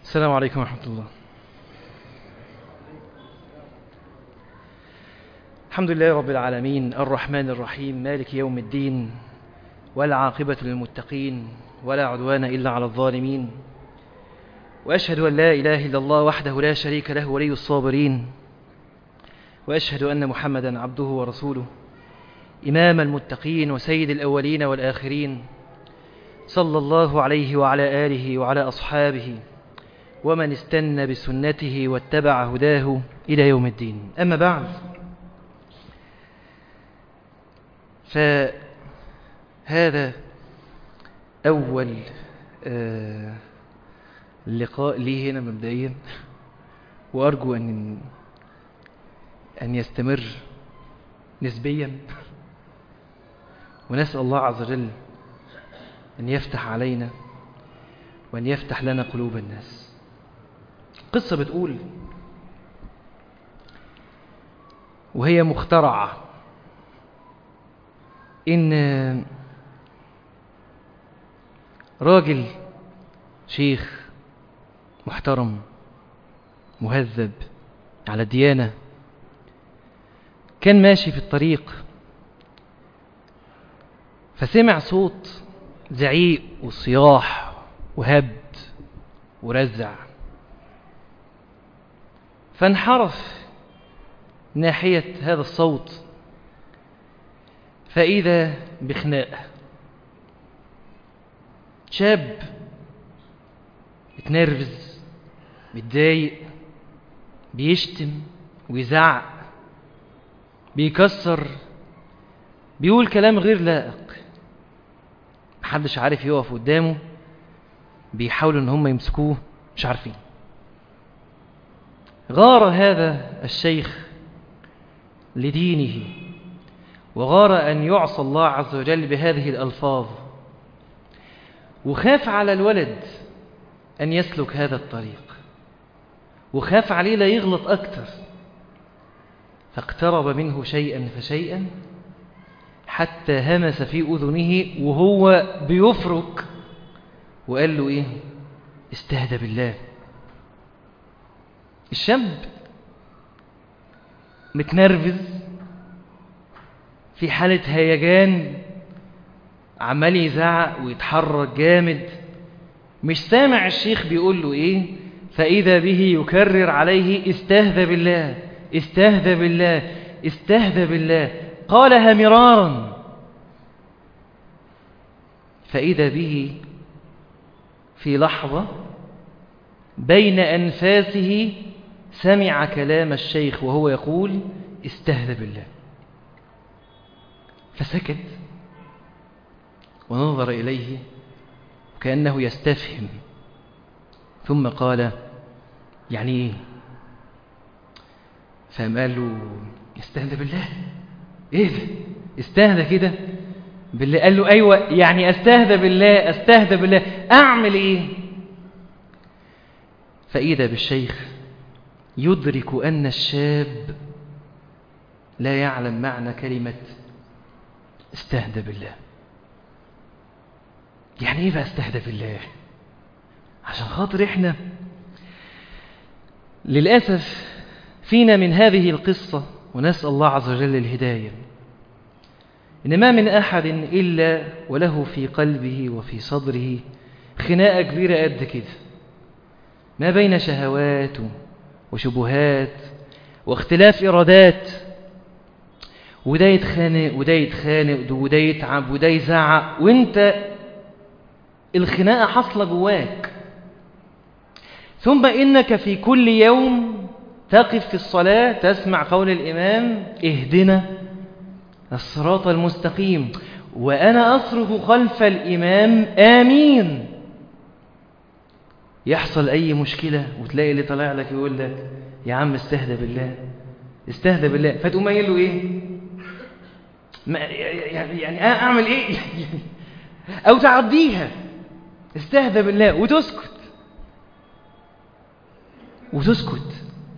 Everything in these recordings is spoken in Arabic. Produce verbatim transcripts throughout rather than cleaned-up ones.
السلام عليكم ورحمة الله. الحمد لله رب العالمين، الرحمن الرحيم، مالك يوم الدين، والعاقبة للمتقين، ولا عدوان إلا على الظالمين. وأشهد أن لا إله إلا الله وحده لا شريك له ولي الصابرين، وأشهد أن محمدا عبده ورسوله إمام المتقين وسيد الأولين والآخرين، صلى الله عليه وعلى آله وعلى أصحابه ومن استنى بسنته واتبع هداه إلى يوم الدين. أما بعد، فهذا أول آه لقاء لي هنا مبدئيا، وأرجو أن أن يستمر نسبيا، ونسأل الله عز وجل أن يفتح علينا وأن يفتح لنا قلوب الناس. قصة بتقول، وهي مخترعة، إن راجل شيخ محترم مهذب على ديانة كان ماشي في الطريق، فسمع صوت زعيق وصياح وهبد ورزع، فانحرف ناحية هذا الصوت، فإذا بخناقة. شاب اتنرفز، متضايق، بيشتم ويزعق، بيكسر، بيقول كلام غير لائق، محدش عارف يقف قدامه، بيحاولوا ان هم يمسكوه، مش عارفين. غار هذا الشيخ لدينه، وغار أن يعصى الله عز وجل بهذه الألفاظ، وخاف على الولد أن يسلك هذا الطريق، وخاف عليه لا يغلط أكتر، فاقترب منه شيئا فشيئا حتى همس في أذنه وهو بيفرك، وقال له إيه؟ استهدى بالله. الشاب متنرفز في حالة هيجان، عمال يزعق ويتحرك جامد، مش سامع الشيخ بيقول له إيه، فإذا به يكرر عليه استهدى بالله استهدى بالله استهدى بالله، قالها مرارا، فإذا به في لحظة بين أنفاسه سمع كلام الشيخ وهو يقول استهدى بالله، فسكت ونظر إليه وكأنه يستفهم، ثم قال يعني إيه؟ فقام قال له استهدى بالله؟ إيه ده؟ استهدى كده بالله؟ قال له أيوة، يعني أستهدى بالله أستهدى بالله، أعمل إيه؟ فإذا بالشيخ يدرك أن الشاب لا يعلم معنى كلمة استهدى بالله. يعني إيه بقى استهدى بالله؟ عشان خاطر إحنا للأسف فينا من هذه القصة، ونسأل الله عز وجل الهداية، إن ما من أحد إلا وله في قلبه وفي صدره خناقة كبيرة قد كده، ما بين شهوات وشبهات واختلاف إرادات، وده يتخانق وده يتخانق وده يتعب وده يزعق، وانت الخناقة حصلة جواك. ثم إنك في كل يوم تقف في الصلاة تسمع قول الإمام اهدنا الصراط المستقيم، وأنا أصرخ خلف الإمام آمين. يحصل أي مشكلة وتلاقي اللي طلع لك يقول لك يا عم استهدى بالله استهدى بالله، فتقوم قايل له إيه؟ يعني أعمل إيه؟ أو تعديها استهدى بالله وتسكت وتسكت.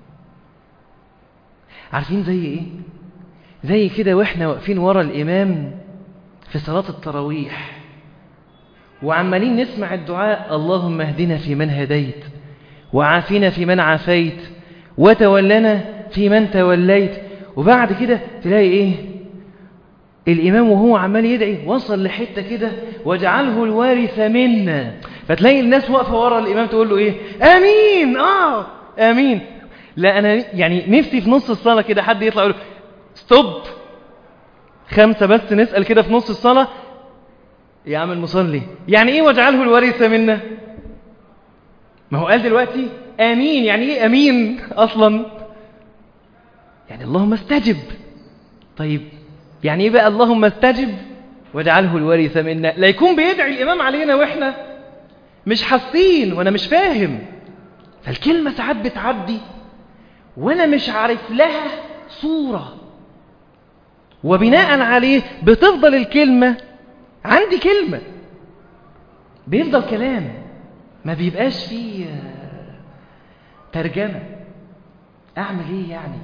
عارفين زي إيه؟ زي كده وإحنا واقفين ورا الإمام في صلاة التراويح وعمالين نسمع الدعاء اللهم اهدنا في من هديت وعافنا في من عافيت وتولنا في من توليت. وبعد كده تلاقي ايه الإمام وهو عمال يدعي وصل لحتة كده واجعله الوارث منا، فتلاقي الناس واقفة ورا الإمام تقول له ايه آمين آه آمين. لا أنا يعني نفسي في نص الصلاة كده حد يطلع يقول له ستوب خمسة بس نسأل كده في نص الصلاة يا عم المصلي يعني ايه واجعله الوارث منا؟ ما هو قال دلوقتي آمين، يعني ايه آمين أصلا؟ يعني اللهم استجب. طيب يعني ايه بقى اللهم استجب واجعله الوارث منا؟ لا يكون بيدعي الإمام علينا وإحنا مش حاسين وأنا مش فاهم، فالكلمة ساعات بتعدي وأنا مش عارف لها صورة، وبناء عليه بتفضل الكلمة عندي كلمة، بيفضل كلام ما بيبقاش فيه ترجمة. أعمل إيه يعني؟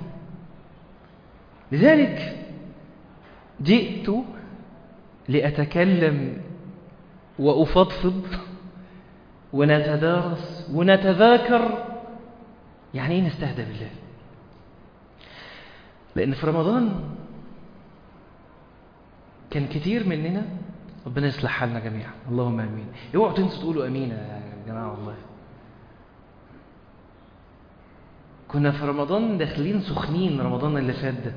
لذلك جئت لأتكلم وأفضفض ونتدارس ونتذاكر يعني إيه نستهدى بالله. لأن في رمضان كان كتير مننا، ربنا يصلح حالنا جميعا اللهم امين، اوعوا تنسوا تقولوا امين يا جماعه. والله كنا في رمضان داخلين سخنين رمضان اللي فات ده،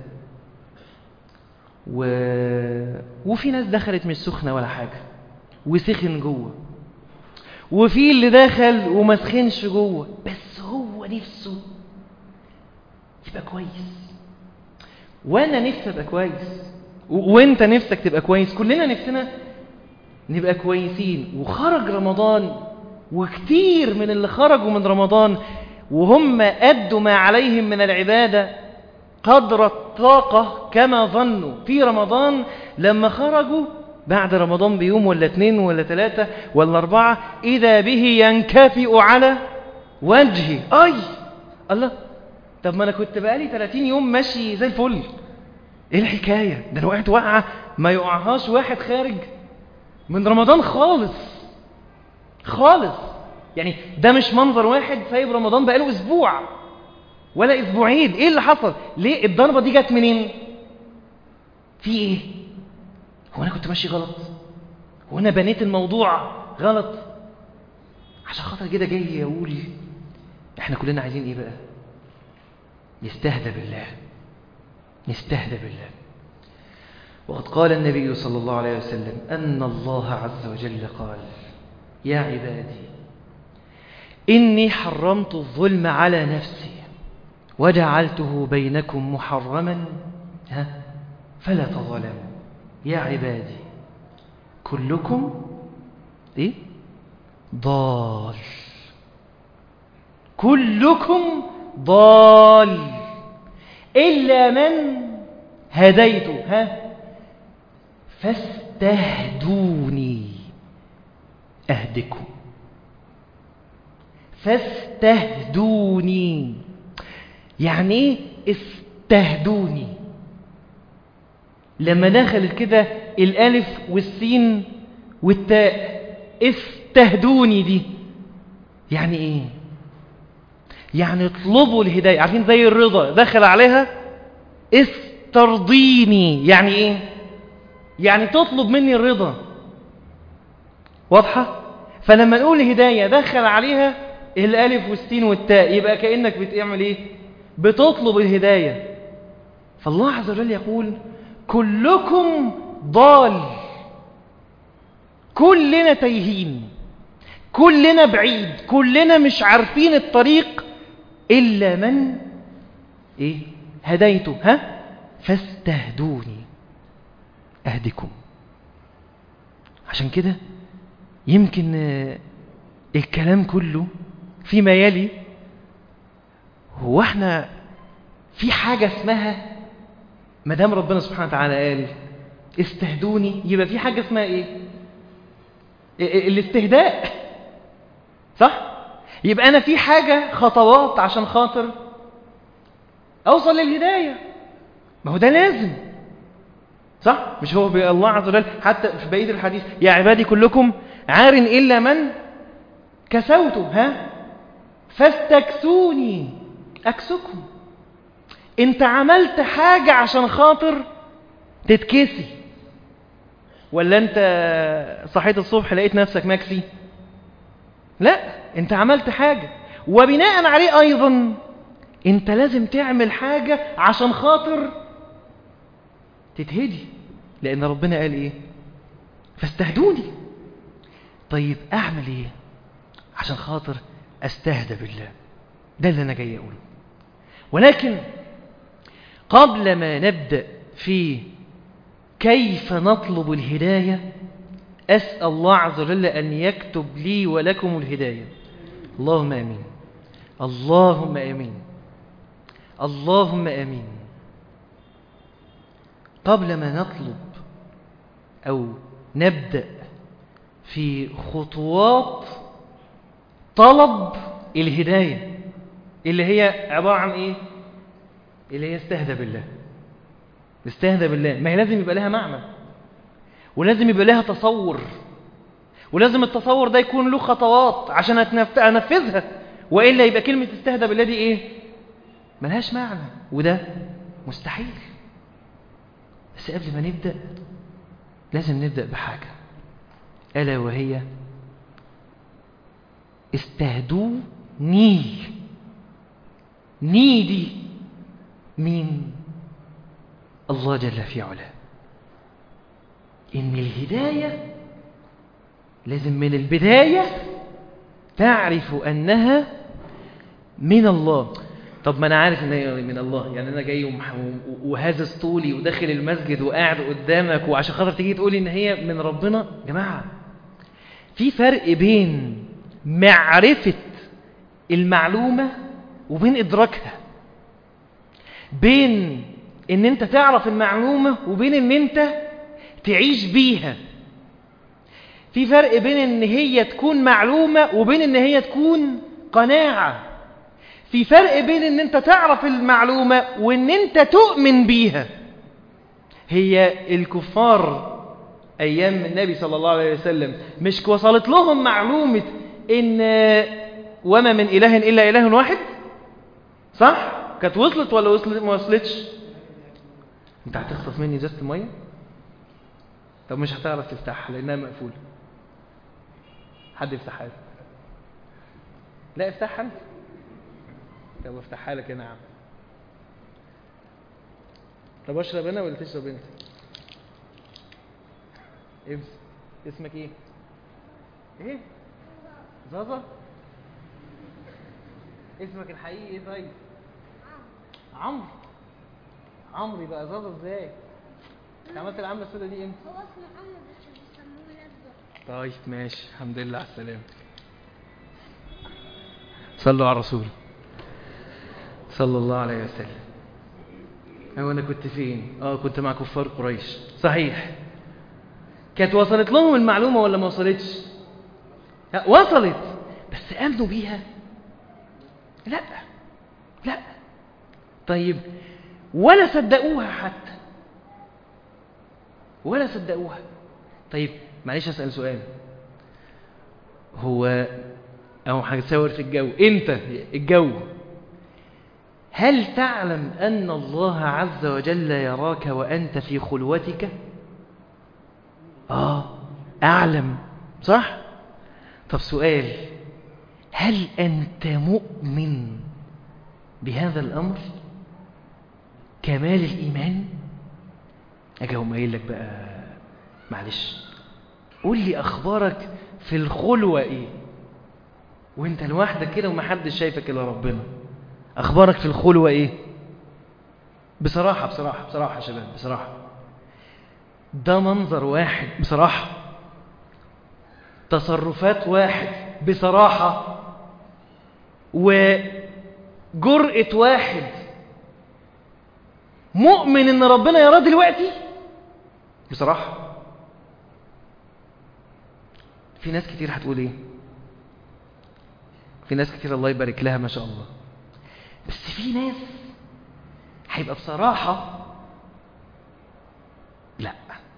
و... وفي ناس دخلت مش سخنه ولا حاجه وسخن جوه، وفي اللي دخل وما سخنش جوه بس هو نفسه يبقى كويس، وانا نفسي ابقى كويس، و... وانت نفسك تبقى كويس، كلنا نفسنا نبقى كويسين. وخرج رمضان وكتير من اللي خرجوا من رمضان وهم أدوا ما عليهم من العبادة قدر الطاقة كما ظنوا في رمضان، لما خرجوا بعد رمضان بيوم ولا اتنين ولا تلاتة ولا أربعة إذا به ينكفئ على وجهه. أي الله، طب ما أنا كنت بقالي ثلاثين يوم ماشي زي الفل، إيه الحكاية؟ ده أنا وقعت وقعة ما يقعهاش واحد خارج من رمضان خالص خالص. يعني ده مش منظر واحد سايب رمضان بقاله اسبوع ولا اسبوعين. ايه اللي حصل؟ ليه الضربة دي جت منين؟ في ايه؟ هو انا كنت ماشي غلط؟ هو انا بنيت الموضوع غلط؟ عشان خاطر كده جاي اقول احنا كلنا عايزين ايه بقى؟ نستهدى بالله، نستهدى بالله. وقد قال النبي صلى الله عليه وسلم أن الله عز وجل قال يا عبادي إني حرمت الظلم على نفسي وجعلته بينكم محرما ها فلا تظلموا. يا عبادي كلكم إيه؟ ضال، كلكم ضال إلا من هديته ها فاستهدوني أهدكم. فاستهدوني يعني ايه استهدوني؟ لما دخلت كده الالف والسين والتاء استهدوني دي يعني ايه؟ يعني اطلبوا الهداية. عارفين زي الرضا دخل عليها استرضيني يعني ايه؟ يعني تطلب مني الرضا. واضحة؟ فلما نقول هداية دخل عليها الالف والسين والتاء يبقى كأنك بتعمل ايه؟ بتطلب الهداية. فالله عز وجل يقول كلكم ضال، كلنا تايهين، كلنا بعيد، كلنا مش عارفين الطريق إلا من إيه؟ هديته ها فاستهدوني أهدكم. عشان كده يمكن الكلام كله فيما يلي هو احنا في حاجة اسمها ما دام ربنا سبحانه وتعالى قال استهدوني يبقى في حاجة اسمها ايه؟ الاستهداء، صح؟ يبقى انا في حاجة خطوات عشان خاطر اوصل للهداية، ما هو ده لازم، صح؟ مش هو الله عز وجل حتى في بقية الحديث يا عبادي كلكم عار إلا من كسوته ها فاستكسوني أكسكم. انت عملت حاجة عشان خاطر تتكسي، ولا انت صحيت الصبح لقيت نفسك مكسي؟ لا، انت عملت حاجة، وبناء عليه ايضا انت لازم تعمل حاجة عشان خاطر تتهدي، لان ربنا قال ايه؟ فاستهدوني. طيب اعمل ايه عشان خاطر استهدى بالله؟ ده اللي انا جاي اقوله. ولكن قبل ما نبدأ في كيف نطلب الهداية، أسأل الله عز وجل أن يكتب لي ولكم الهداية. اللهم آمين، اللهم آمين، اللهم آمين. قبل ما نطلب أو نبدأ في خطوات طلب الهداية اللي هي عبارة عن إيه؟ اللي هي استهدى بالله. استهدى بالله، ما هي لازم يبقى لها معنى، ولازم يبقى لها تصور، ولازم التصور ده يكون له خطوات عشان أنفذها، وإلا يبقى كلمة استهدى بالله دي إيه؟ ملهاش معنى، وده مستحيل. بس قبل ما نبدأ لازم نبدأ بحاجة، ألا وهي استهدوني. ني دي مين؟ الله جل في علاه. إن الهداية لازم من البداية تعرف أنها من الله. طب ما أنا عارف أنها من الله، يعني أنا جاي وهازز طولي وداخل المسجد وقاعد قدامك وعشان خاطر تيجي تقولي إن هي من ربنا؟ جماعة، في فرق بين معرفة المعلومة وبين إدراكها، بين إن أنت تعرف المعلومة وبين إن أنت تعيش بيها. في فرق بين إن هي تكون معلومة وبين إن هي تكون قناعة. في فرق بين إن أنت تعرف المعلومة وإن أنت تؤمن بيها. هي الكفار أيام النبي صلى الله عليه وسلم مش وصلت لهم معلومة إن وما من إله إلا إله واحد؟ صح؟ كانت وصلت ولا وصلت ما وصلتش؟ أنت هتخطف مني ازازة المية؟ طب مش هتعرف تفتحها لأنها مقفولة. حد يفتحها لي؟ لا افتحها أنت. طب افتحها لك أنا يا عم. طب أشرب أنا ولا تشرب أنت؟ إبس. اسمك إيه؟ إيه؟ زازا؟ اسمك الحقيقي إيه طيب؟ عمرو. عمرو يبقى زازا إزاي؟ أنت عملت العملة السوداء دي إمتى؟ هو اسمه عمرو بس بيسموه نزه. طيب ماشي، الحمد لله على السلامة. صلوا على الرسول صلى الله عليه وسلم. أو أنا كنت فين؟ آه كنت مع كفار قريش. صحيح. كانت وصلت لهم المعلومة ولا ما وصلتش؟ وصلت، بس آمنوا بيها؟ لا لا. طيب ولا صدقوها حتى، ولا صدقوها. طيب معلش أسأل سؤال، هو أو هنساور في الجو، أنت الجو، هل تعلم أن الله عز وجل يراك وأنت في خلوتك؟ آه أعلم، صح؟ طب سؤال، هل أنت مؤمن بهذا الأمر؟ كمال الإيمان؟ أجي هم قايل لك بقى معلش قول لي أخبارك في الخلوة إيه؟ وانت لوحدك كده ومحدش شايفك إلا ربنا، أخبارك في الخلوة إيه؟ بصراحة بصراحة بصراحة يا شباب، بصراحة ده منظر واحد بصراحة، تصرفات واحد بصراحة، وجرأة واحد مؤمن إن ربنا يراه دلوقتي بصراحة. في ناس كتير هتقول إيه؟ في ناس كتير الله يبارك لها ما شاء الله، بس في ناس هيبقى بصراحة لا.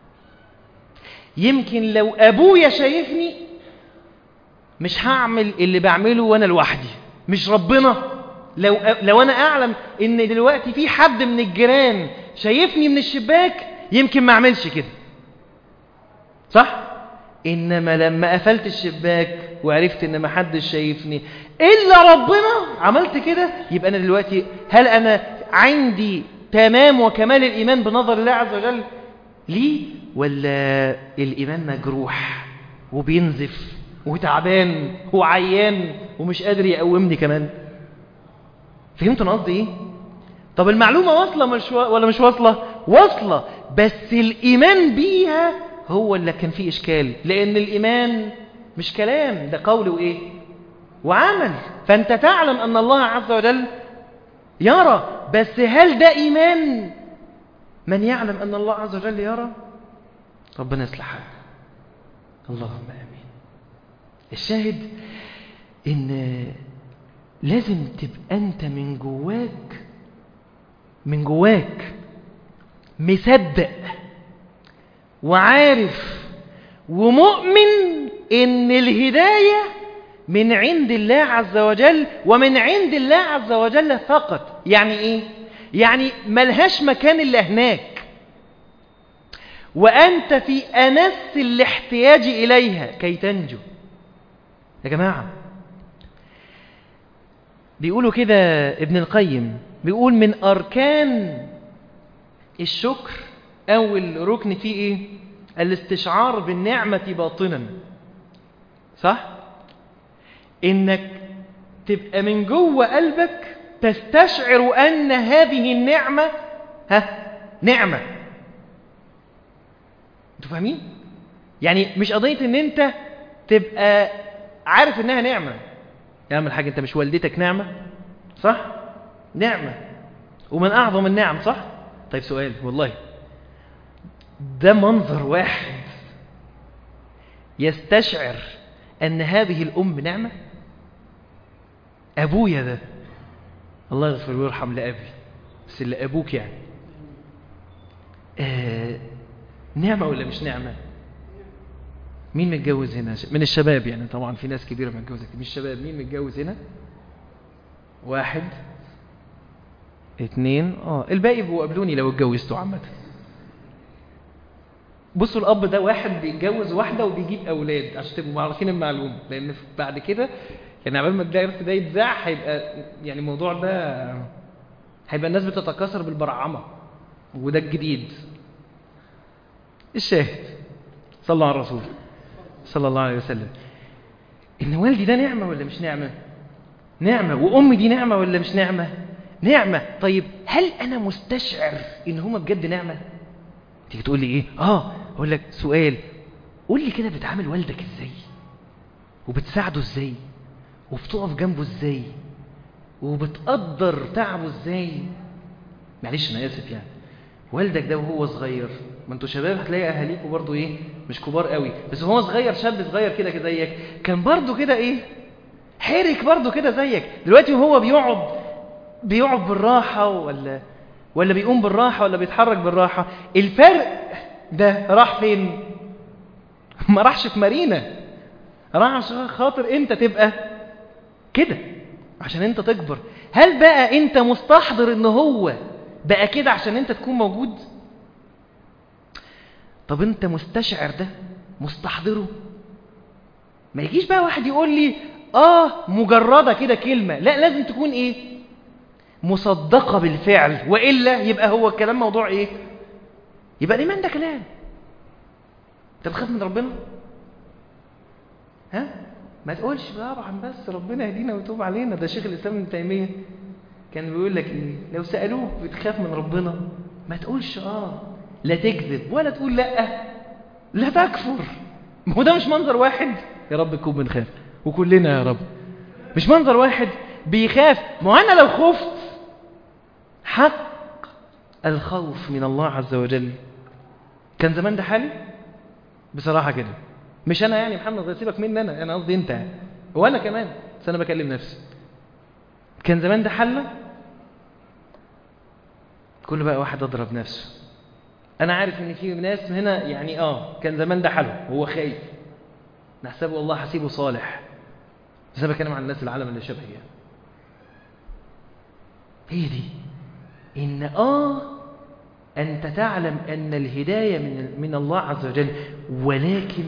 يمكن لو أبويا شايفني مش هعمل اللي بعمله وأنا لوحدي، مش ربنا؟ لو لو انا اعلم ان دلوقتي في حد من الجيران شايفني من الشباك يمكن ما اعملش كده، صح؟ انما لما قفلت الشباك وعرفت ان ما حدش شايفني الا ربنا عملت كده، يبقى انا دلوقتي هل انا عندي تمام وكمال الايمان بنظر الله عز وجل ليه، ولا الايمان مجروح وبينزف وتعبان وعيان ومش قادر يقومني كمان؟ فهمتوا انا قصدي ايه؟ طب المعلومه واصله مش ولا مش واصله؟ واصله، بس الايمان بيها هو اللي كان فيه اشكال، لان الايمان مش كلام، ده قول وايه وعمل. فانت تعلم ان الله عز وجل يرى، بس هل ده ايمان من يعلم ان الله عز وجل يرى؟ ربنا يصلح حالك. اللهم امين. الشاهد ان لازم تبقى انت من جواك من جواك مصدق وعارف ومؤمن ان الهداية من عند الله عز وجل، ومن عند الله عز وجل فقط. يعني ايه؟ يعني ملهاش مكان الا هناك، وانت في انس الاحتياج اليها كي تنجو. يا جماعة بيقولوا كده ابن القيم، بيقول من اركان الشكر اول ركن فيه ايه؟ الاستشعار بالنعمة باطنا، صح؟ انك تبقى من جوه قلبك تستشعر ان هذه النعمة ها نعمة. انتوا فاهمين؟ يعني مش قضية ان انت تبقى عارف انها نعمة. يا عم الحاج انت مش والدتك نعمة؟ صح؟ نعمة ومن اعظم النعم، صح؟ طيب سؤال والله، ده منظر واحد يستشعر أن هذه الأم نعمة؟ أبويا ده الله يغفر ويرحم لأبي، بس اللي أبوك يعني آه نعمة ولا مش نعمة؟ مين متجوز هنا من الشباب؟ يعني طبعا في ناس كبيرة متجوزة، مش الشباب، مين متجوز هنا؟ واحد اتنين اه الباقي بقوا قابلوني لو اتجوزتوا. عامة بصوا، الأب ده واحد بيتجوز واحدة وبيجيب أولاد عشان تبقوا عارفين المعلومة، لأن بعد كده يعني عبال ما الدرس ده يتذاع هيبقى يعني الموضوع ده هيبقى الناس بتتكاثر بالبرعمة، وده الجديد. الشاهد صلى الله على الرسول صلى الله عليه وسلم، إن والدي ده نعمة ولا مش نعمة؟ نعمة. وأمي دي نعمة ولا مش نعمة؟ نعمة. طيب هل أنا مستشعر إن هما بجد نعمة؟ تيجي تقول لي إيه؟ آه أقول لك سؤال، قول لي كده بتعامل والدك إزاي؟ وبتساعده إزاي؟ وبتقف جنبه إزاي؟ وبتقدر تعبه إزاي؟ معلش أنا آسف يعني، والدك ده وهو صغير، ما انتوا شباب هتلاقي أهاليكوا برضو إيه؟ مش كبار قوي، بس وهو صغير شاب صغير كده كده زيك، كان برضو كده إيه؟ حرك برضو كده زيك. دلوقتي وهو بيقعد بيقعد بالراحة ولا ولا بيقوم بالراحة ولا بيتحرك بالراحة، الفرق ده راح فين؟ ما راحش في مارينا، راح عشان خاطر انت تبقى كده، عشان انت تكبر. هل بقى انت مستحضر ان هو بقى كده عشان انت تكون موجود؟ طب انت مستشعر ده؟ مستحضره؟ ما يجيش بقى واحد يقول لي اه مجردة كده كلمة، لا لازم تكون ايه؟ مصدقة بالفعل، وإلا يبقى هو الكلام موضوع ايه؟ يبقى الإيمان ده كلام. انت بتخاف من ربنا؟ ها؟ ما تقولش طبعا بس ربنا يهدينا ويتوب علينا. ده شيخ الإسلام ابن تيمية كان بيقول لك ايه؟ لو سألوك بتخاف من ربنا ما تقولش اه، لا تكذب ولا تقول لا لا تكفر. ما هو ده مش منظر واحد؟ يا رب نكون بنخاف وكلنا يا رب. مش منظر واحد بيخاف. ما انا لو خفت حق الخوف من الله عز وجل كان زمان ده حالي بصراحة كده. مش انا يعني محمد غير سيبك مني انا، انا قصدي انت يعني، وانا كمان، بس انا بكلم نفسي. كان زمان ده حالنا كل بقى واحد اضرب نفسه. انا عارف ان في ناس هنا يعني اه كان زمان ده حاله وهو خايف، نحسبه الله حسيبه صالح، بس انا بتكلم عن الناس العالم اللي شبهي يعني. هي دي إن آه أنت تعلم أن الهداية من, من الله عز وجل، ولكن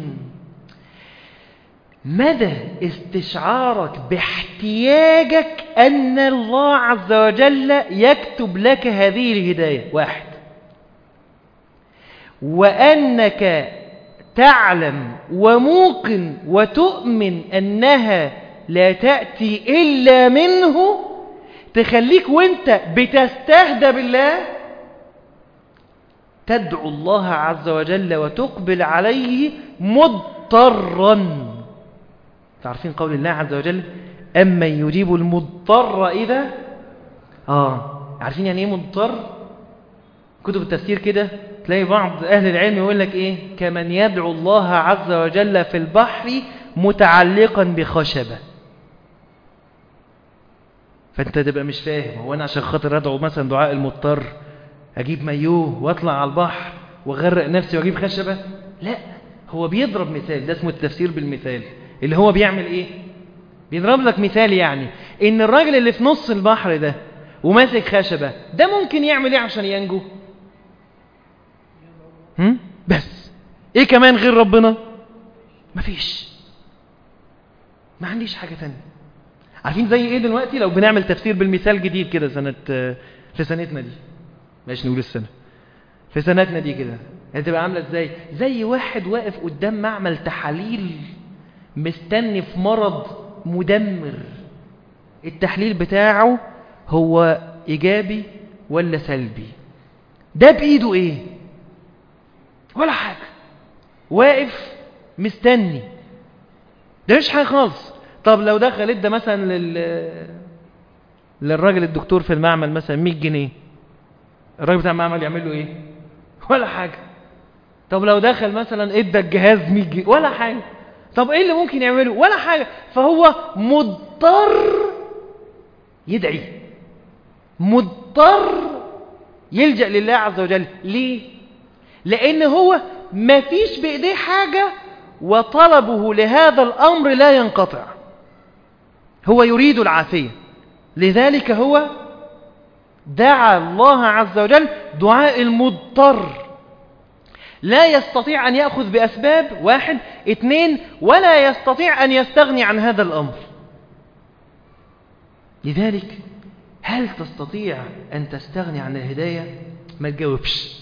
مدى استشعارك باحتياجك أن الله عز وجل يكتب لك هذه الهداية واحد، وأنك تعلم وموقن وتؤمن أنها لا تأتي إلا منه، تخليك وانت بتستهدى بالله تدعو الله عز وجل وتقبل عليه مضطرا. تعرفين قول الله عز وجل أمن يجيب المضطر إذا آه عارفين يعني إيه مضطر؟ كتب التفسير كده تلاقي بعض أهل العلم يقول لك إيه كمن يدعو الله عز وجل في البحر متعلقا بخشبة. فأنت تبقى مش فاهم، هو أنا عشان خاطر أدعو مثلا دعاء المضطر أجيب مايوه وأطلع على البحر وأغرق نفسي وأجيب خشبة؟ لا، هو بيضرب مثال، ده اسمه التفسير بالمثال، اللي هو بيعمل إيه؟ بيضرب لك مثال، يعني إن الراجل اللي في نص البحر ده وماسك خشبة ده ممكن يعمل إيه عشان ينجو؟ هم؟ بس إيه كمان غير ربنا؟ مفيش، ما عنديش حاجة تانية. عارفين زي إيه دلوقتي لو بنعمل تفسير بالمثال جديد كده سنة في سنتنا دي، ماشي نقول السنة في سنتنا دي كده هتبقى عاملة إزاي؟ زي واحد واقف قدام معمل تحاليل مستني في مرض مدمر، التحليل بتاعه هو إيجابي ولا سلبي، ده بإيده إيه؟ ولا حاجة، واقف مستني، ده مش حاجة خالص. طب لو دخل ادى مثلا لل... للراجل الدكتور في المعمل مثلا مية جنيه، الراجل بتاع المعمل يعمل له ايه؟ ولا حاجة. طب لو دخل مثلا ادى الجهاز مية جنيه، ولا حاجة. طب ايه اللي ممكن يعمله؟ ولا حاجة. فهو مضطر يدعي، مضطر يلجأ لله عز وجل. ليه؟ لأن هو ما فيش بإيديه حاجة، وطلبه لهذا الأمر لا ينقطع، هو يريد العافية، لذلك هو دعا الله عز وجل دعاء المضطر، لا يستطيع أن يأخذ بأسباب، واحد اثنين، ولا يستطيع أن يستغني عن هذا الأمر. لذلك هل تستطيع أن تستغني عن الهداية؟ ما تجاوبش.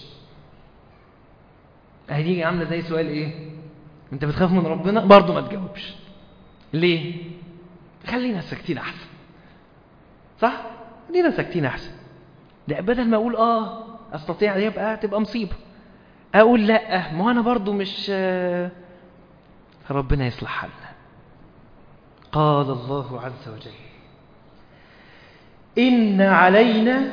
هديجي عاملة زي سؤال إيه؟ أنت بتخاف من ربنا؟ برضو ما تجاوبش. ليه؟ خلينا ساكتين أحسن، صح؟ خلينا ساكتين أحسن. لا، بدل ما أقول آه أستطيع يبقى تبقى مصيبة، أقول لا ما أنا برضو مش، ربنا يصلح حالنا. قال الله عز وجل إن علينا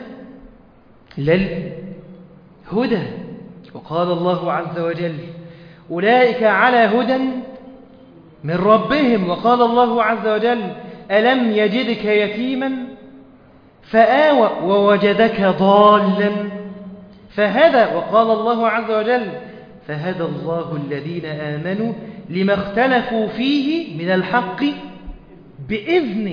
للهدى، وقال الله عز وجل أولئك على هدى من ربهم، وقال الله عز وجل ألم يجدك يتيما فآوى ووجدك ضالا فهدى، وقال الله عز وجل فهدى الله الذين آمنوا لما اختلفوا فيه من الحق بإذنه،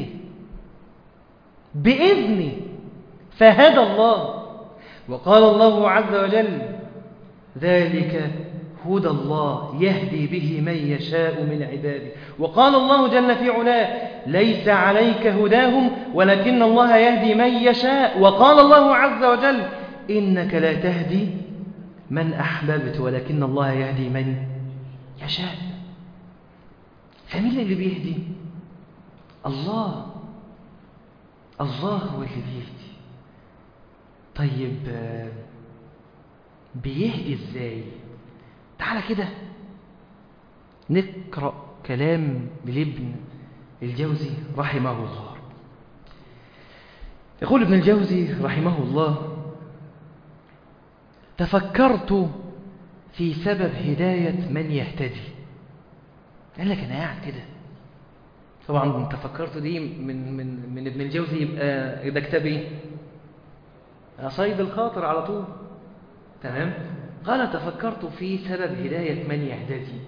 بإذنه فهدى الله. وقال الله عز وجل ذلك هدى الله يهدي به من يشاء من عباده. وقال الله جل في علاه ليس عليك هداهم ولكن الله يهدي من يشاء. وقال الله عز وجل إنك لا تهدي من أحببت ولكن الله يهدي من يشاء. فمين اللي بيهدي؟ الله، الله هو اللي بيهدي. طيب بيهدي ازاي؟ تعالى كده نقرأ كلام لابن الجوزي رحمه الله. يقول ابن الجوزي رحمه الله تفكرت في سبب هداية من يهتدي. قال لك أنا قاعد كده، طبعا تفكرت دي من, من, من ابن الجوزي، يبقى ده كتاب ايه؟ صيد الخاطر على طول، تمام. قال تفكرت في سبب هداية من يهتدي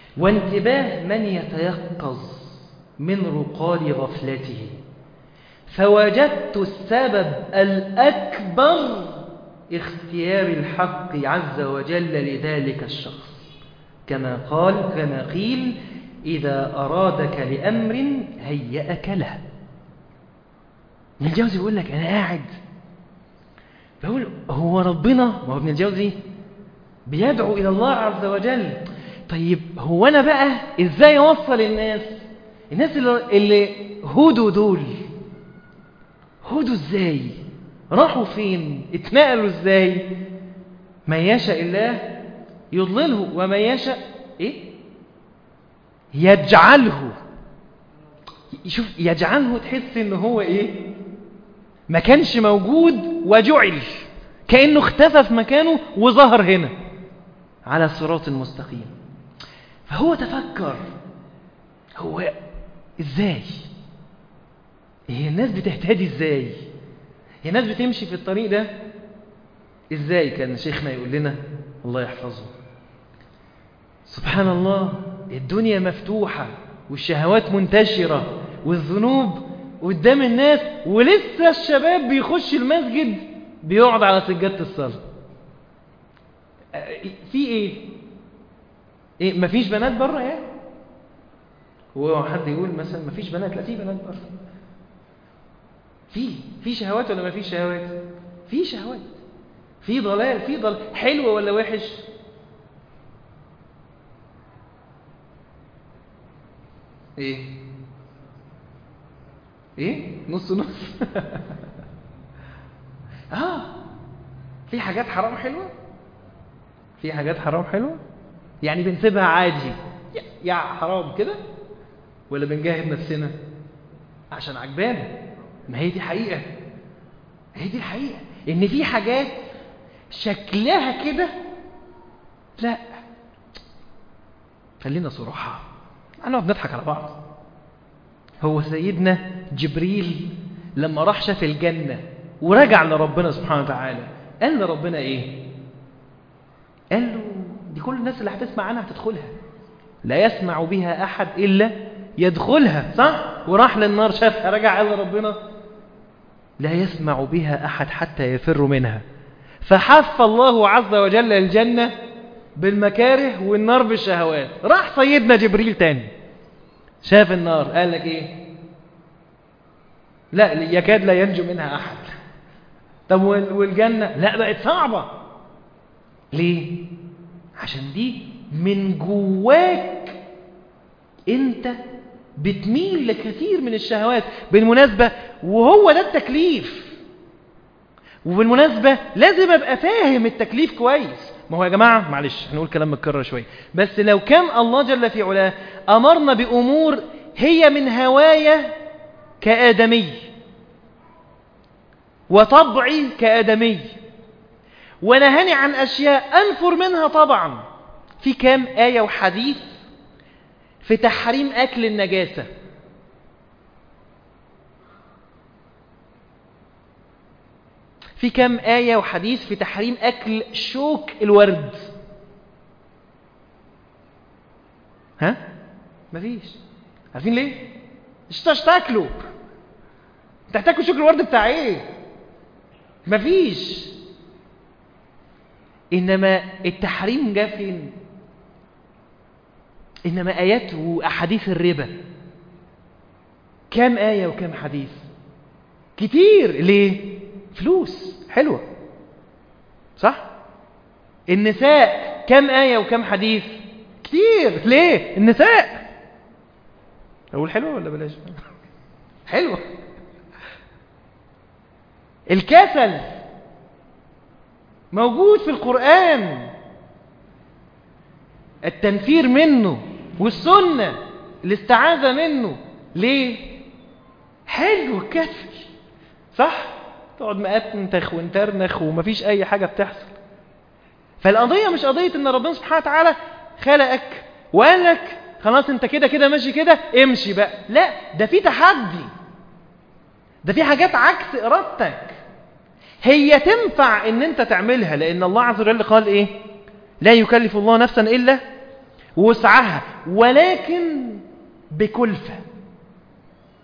وانتباه من يتيقظ من رقال غفلته، فوجدت السبب الأكبر اختيار الحق عز وجل لذلك الشخص، كما قال كما قيل إذا أرادك لأمر هيأك له. ابن الجوزي بيقول لك أنا قاعد بقول هو ربنا، ما هو ابن الجوزي بيدعو إلى الله عز وجل، طيب هو أنا بقى إزاي أوصل الناس الناس اللي هدوا دول هدوا إزاي؟ راحوا فين؟ اتنقلوا إزاي؟ من يشاء الله يضلله ومن يشاء إيه؟ يجعله. شوف يجعله تحس إنه هو إيه؟ ما كانش موجود وجعل، كأنه اختفى في مكانه وظهر هنا على الصراط المستقيم. فهو تفكر هو ازاي؟ هي الناس بتهتدي ازاي؟ هي الناس بتمشي في الطريق ده ازاي؟ كان شيخنا يقول لنا الله يحفظه سبحان الله الدنيا مفتوحة والشهوات منتشرة والذنوب قدام الناس، ولسه الشباب بيخش المسجد بيقعد على سجادة الصلاة. في ايه؟ ايه مفيش بنات بره يعني؟ هو حد يقول مثلا مفيش بنات؟ لا في بنات بره. في في شهوات ولا مفيش شهوات؟ في شهوات، في ضلال، في ضلال. حلو ولا وحش؟ ايه ايه نص نص. اه في حاجات حرام حلوه، في حاجات حرام حلوه يعني بنسيبها عادي يا حرام كده، ولا بنجاهد نفسنا عشان عجبانا؟ ما هي دي حقيقه، هي دي الحقيقه ان في حاجات شكلها كده لا. خلينا صراحه هنقعد نضحك على بعض. هو سيدنا جبريل لما راح شاف الجنة ورجع لربنا سبحانه وتعالى قال لربنا ايه؟ قال له دي كل الناس اللي هتسمع عنها هتدخلها، لا يسمع بها أحد إلا يدخلها، صح؟ وراح للنار شافها رجع قال لربنا لا يسمع بها أحد حتى يفر منها. فحف الله عز وجل الجنة بالمكاره والنار بالشهوات. راح سيدنا جبريل تاني شاف النار قال لك ايه؟ لا يكاد لا ينجو منها احد. طب والجنة؟ لا بقت صعبة. ليه؟ عشان دي من جواك انت بتميل لكثير من الشهوات. بالمناسبة وهو ده التكليف، وبالمناسبة لازم ابقى فاهم التكليف كويس. ما هو يا جماعة معلش هنقول كلام متكرر شوية، بس لو كان الله جل في علاه أمرنا بأمور هي من هواية كآدمي وطبعي كآدمي ونهاني عن أشياء أنفر منها طبعا، في كام آية وحديث في تحريم أكل النجاسة؟ في كم آية وحديث في تحريم أكل شوك الورد؟ ها؟ مفيش. عارفين ليه؟ مش تاكلوا. انت هتاكل شوك الورد بتاع ايه؟ مفيش. إنما التحريم جاء فين؟ إنما آيات وأحاديث الربا كم آية وكم حديث؟ كتير. ليه؟ فلوس حلوة، صح؟ النساء كم آية وكم حديث؟ كتير. ليه؟ النساء. أقول حلوة ولا بلاش؟ حلوة. الكسل موجود في القرآن، التنفير منه، والسنة الاستعاذة منه. ليه؟ حلو الكسل، صح؟ تقعد مقتنتخ وانترنخ ومفيش أي حاجة بتحصل. فالقضية مش قضية إن ربنا سبحانه وتعالى خلقك وقال لك خلاص أنت كده كده ماشي كده امشي بقى. لا، ده في تحدي، ده في حاجات عكس إرادتك هي تنفع إن أنت تعملها، لأن الله عز وجل قال إيه؟ لا يكلف الله نفسا إلا وسعها ولكن بكلفة.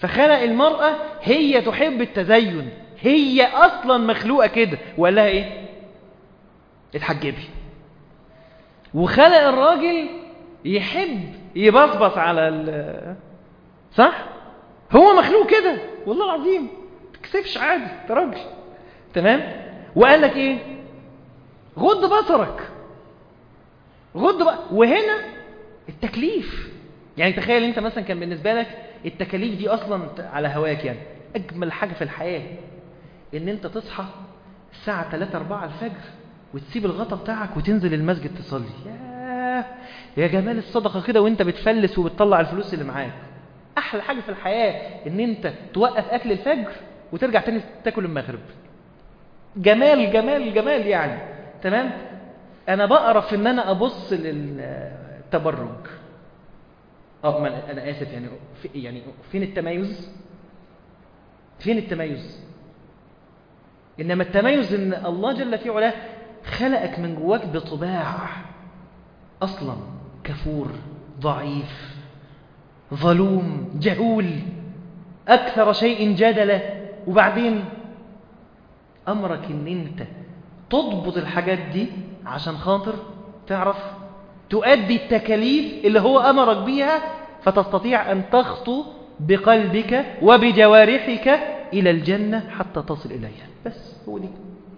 فخلق المرأة هي تحب التزين، هي أصلا مخلوقة كده، وقال لها إيه؟ اتحجبي. وخلق الراجل يحب يبصبص على ال صح؟ هو مخلوق كده والله العظيم، تكسفش عادي انت راجل، تمام؟ وقال لك ايه؟ غض بصرك، غض بقى. وهنا التكليف، يعني تخيل انت مثلا كان بالنسبه لك التكاليف دي اصلا على هواك، يعني اجمل حاجه في الحياه ان انت تصحى الساعه ثلاثة أربعة الفجر وتسيب الغطا بتاعك وتنزل المسجد تصلي. ياه يا جمال الصدقه كده وانت بتفلس وبتطلع الفلوس اللي معاك. احلى حاجه في الحياه ان انت توقف اكل الفجر وترجع تاني تاكل المغرب. جمال جمال جمال يعني، تمام؟ انا بقرف ان انا ابص للتبرج. اه ما انا اسف يعني في يعني فين التميز؟ فين التميز؟ انما التميز ان الله جل في علاه خلقك من جواك بطباع اصلا كفور ضعيف ظلوم جهول اكثر شيء جدلا، وبعدين امرك ان انت تضبط الحاجات دي عشان خاطر تعرف تؤدي التكاليف اللي هو امرك بيها، فتستطيع ان تخطو بقلبك وبجوارحك الى الجنة حتى تصل اليها. بس هو دي،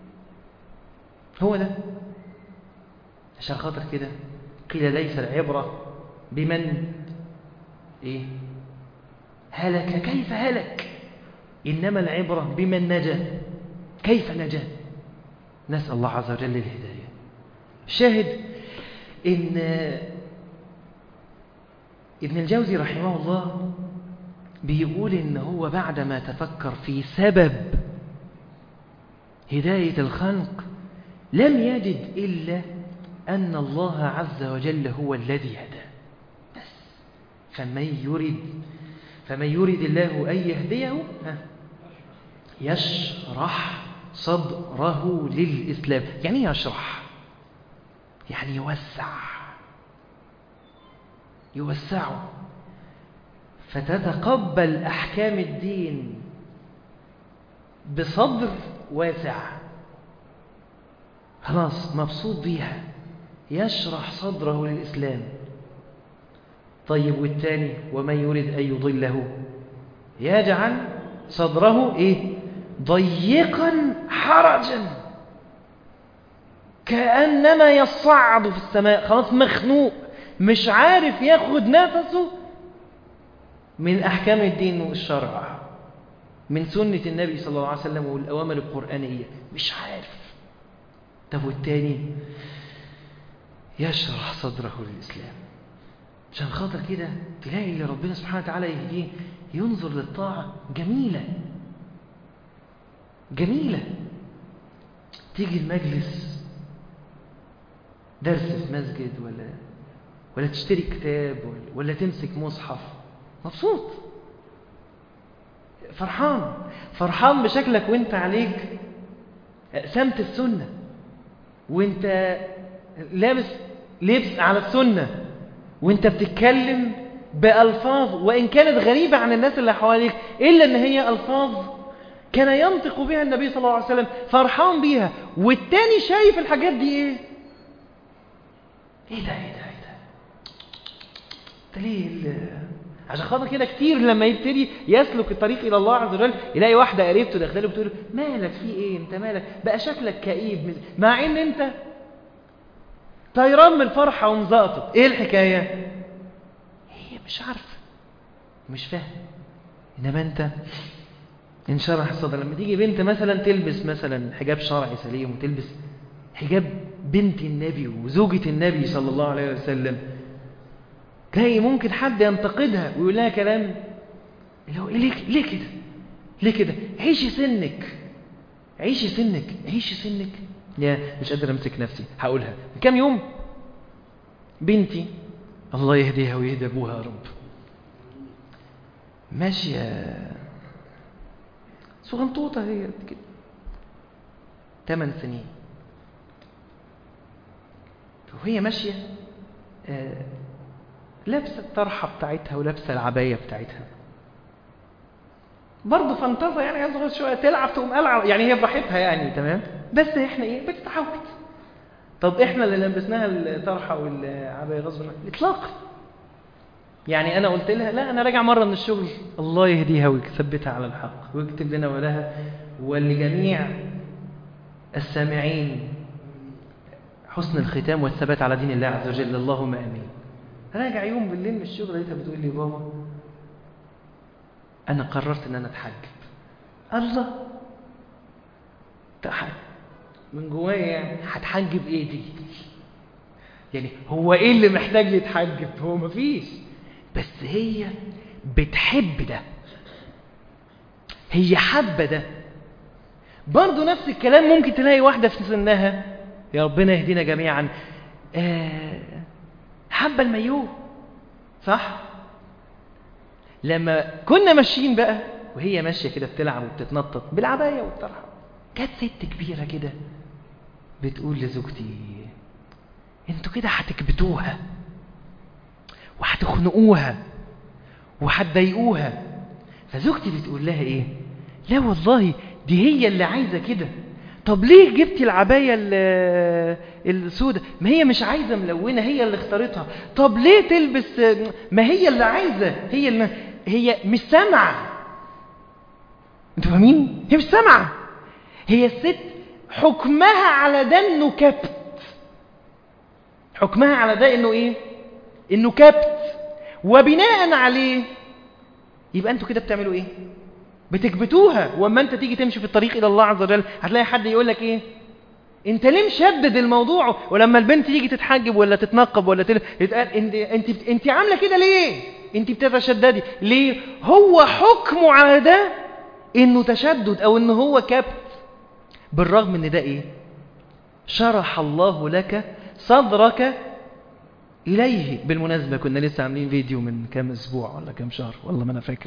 هو ده. عشان خاطر كده قيل ليس العبرة بمن ايه هلك كيف هلك، انما العبرة بمن نجا كيف نجا. نسأل الله عز وجل الهداية. شاهد ان ابن الجوزي رحمه الله بيقول ان هو بعدما تفكر في سبب هداية الخلق لم يجد إلا أن الله عز وجل هو الذي هداه بس. فمن يريد فمن يريد الله أن يهديه يشرح صدره للإسلام. يعني يشرح يعني يوسع يوسعه، فتتقبل أحكام الدين بصدر واسع، خلاص مبسوط بيها، يشرح صدره للإسلام. طيب والثاني ومن يريد أن يضله يجعل صدره إيه؟ ضيقا حرجا كأنما يصعد في السماء، خلاص مخنوق مش عارف ياخد نفسه من أحكام الدين والشرع، من سنة النبي صلى الله عليه وسلم والأوامر القرآنية، مش عارف. طب والتاني يشرح صدره للإسلام. عشان خاطر كده تلاقي اللي ربنا سبحانه وتعالى يهديه ينظر للطاعة جميلة جميلة. تيجي المجلس درس في مسجد ولا ولا تشتري كتاب ولا, ولا تمسك مصحف، مبسوط فرحان فرحان بشكلك وانت عليك سمت السنة، وانت لابس لبس على السنة، وانت بتتكلم بألفاظ وإن كانت غريبة عن الناس اللي حواليك إلا أن هي ألفاظ كان ينطق بها النبي صلى الله عليه وسلم، فرحان بيها. والتاني شايف الحاجات دي إيه؟ إيه ده إيه ده إيه ده انت ليه؟ عشان خاطر كده كتير لما يبتدي يسلك الطريق إلى الله عز وجل يلاقي واحدة قريبته داخله بتقول مالك في إيه؟ أنت مالك؟ بقى شكلك كئيب، مع إن أنت طيران من الفرحة ومزقطط. إيه الحكاية؟ هي مش عارفة مش فاهم. إنما أنت انشرح الصدر. لما تيجي بنت مثلا تلبس مثلا حجاب شرعي سليم وتلبس حجاب بنت النبي وزوجة النبي صلى الله عليه وسلم، تلاقي ممكن حد ينتقدها ويقول لها كلام اللي هو ليه ليه كده ليه كده عيشي سنك عيشي سنك عيشي سنك. يا مش قادر امسك نفسي هقولها. من كام يوم بنتي الله يهديها ويهدي ابوها يا رب ماشيه صغنطوطه هي كده ثمان سنين، وهي ماشيه آه لابسه الطرحه بتاعتها ولابسه العبايه بتاعتها، برضه فانتظر يعني اصغر شويه تلعب تقوم قلعه، يعني هي براحتها يعني تمام، بس احنا ايه بتتعود. طب احنا اللي لبسناها الطرحه والعبايه غصب عننا اطلاقا. يعني انا قلت لها لا انا راجع مره من الشغل، الله يهديها ويثبتها على الحق ويكتب لنا ولها ولجميع السامعين حسن الختام والثبات على دين الله عز وجل، اللهم امين. راجع يوم بالليل من الشغل لقيتها بتقول لي بابا انا قررت ان انا اتحجب. الله تحجب من جوايا، يعني هتحجب ايه دي؟ يعني هو ايه اللي محتاج يتحجب؟ هو مفيش، بس هي بتحب ده، هي حابه ده. برضه نفس الكلام ممكن تلاقي واحده في سنها، يا ربنا يهدينا جميعا، آه حابه المايوه، صح؟ لما كنا ماشيين بقى وهي ماشيه كده بتلعب وبتتنطط بالعبايه والطرحه، كانت ست كبيره كده بتقول لزوجتي انتوا كده هتكبتوها وهتخنقوها وهتضايقوها. فزوجتي بتقول لها ايه؟ لا والله دي هي اللي عايزه كده. طب ليه جبتي العبايه السوداء؟ ما هي مش عايزه ملونه، هي اللي اختارتها. طب ليه تلبس؟ ما هي اللي عايزه، هي اللي هي مش سامعه. انتوا فاهمين؟ هي مش سامعه. هي الست حكمها على ده انه كبت، حكمها على ده انه ايه؟ انه كبت، وبناء عليه يبقى انتوا كده بتعملوا ايه؟ بتكبتوها. واما انت تيجي تمشي في الطريق الى الله عز وجل هتلاقي حد يقول لك ايه؟ انت ليه مشدد الموضوع؟ ولما البنت تيجي تتحجب ولا تتنقب ولا تل... يتقال انت انت انت عامله كده ليه؟ انت بتتشددي ليه؟ هو حكمه على ده انه تشدد او انه هو كبت، بالرغم ان ده ايه؟ شرح الله لك صدرك اليه. بالمناسبه كنا لسه عاملين فيديو من كام اسبوع ولا كام شهر والله ما انا فاكر،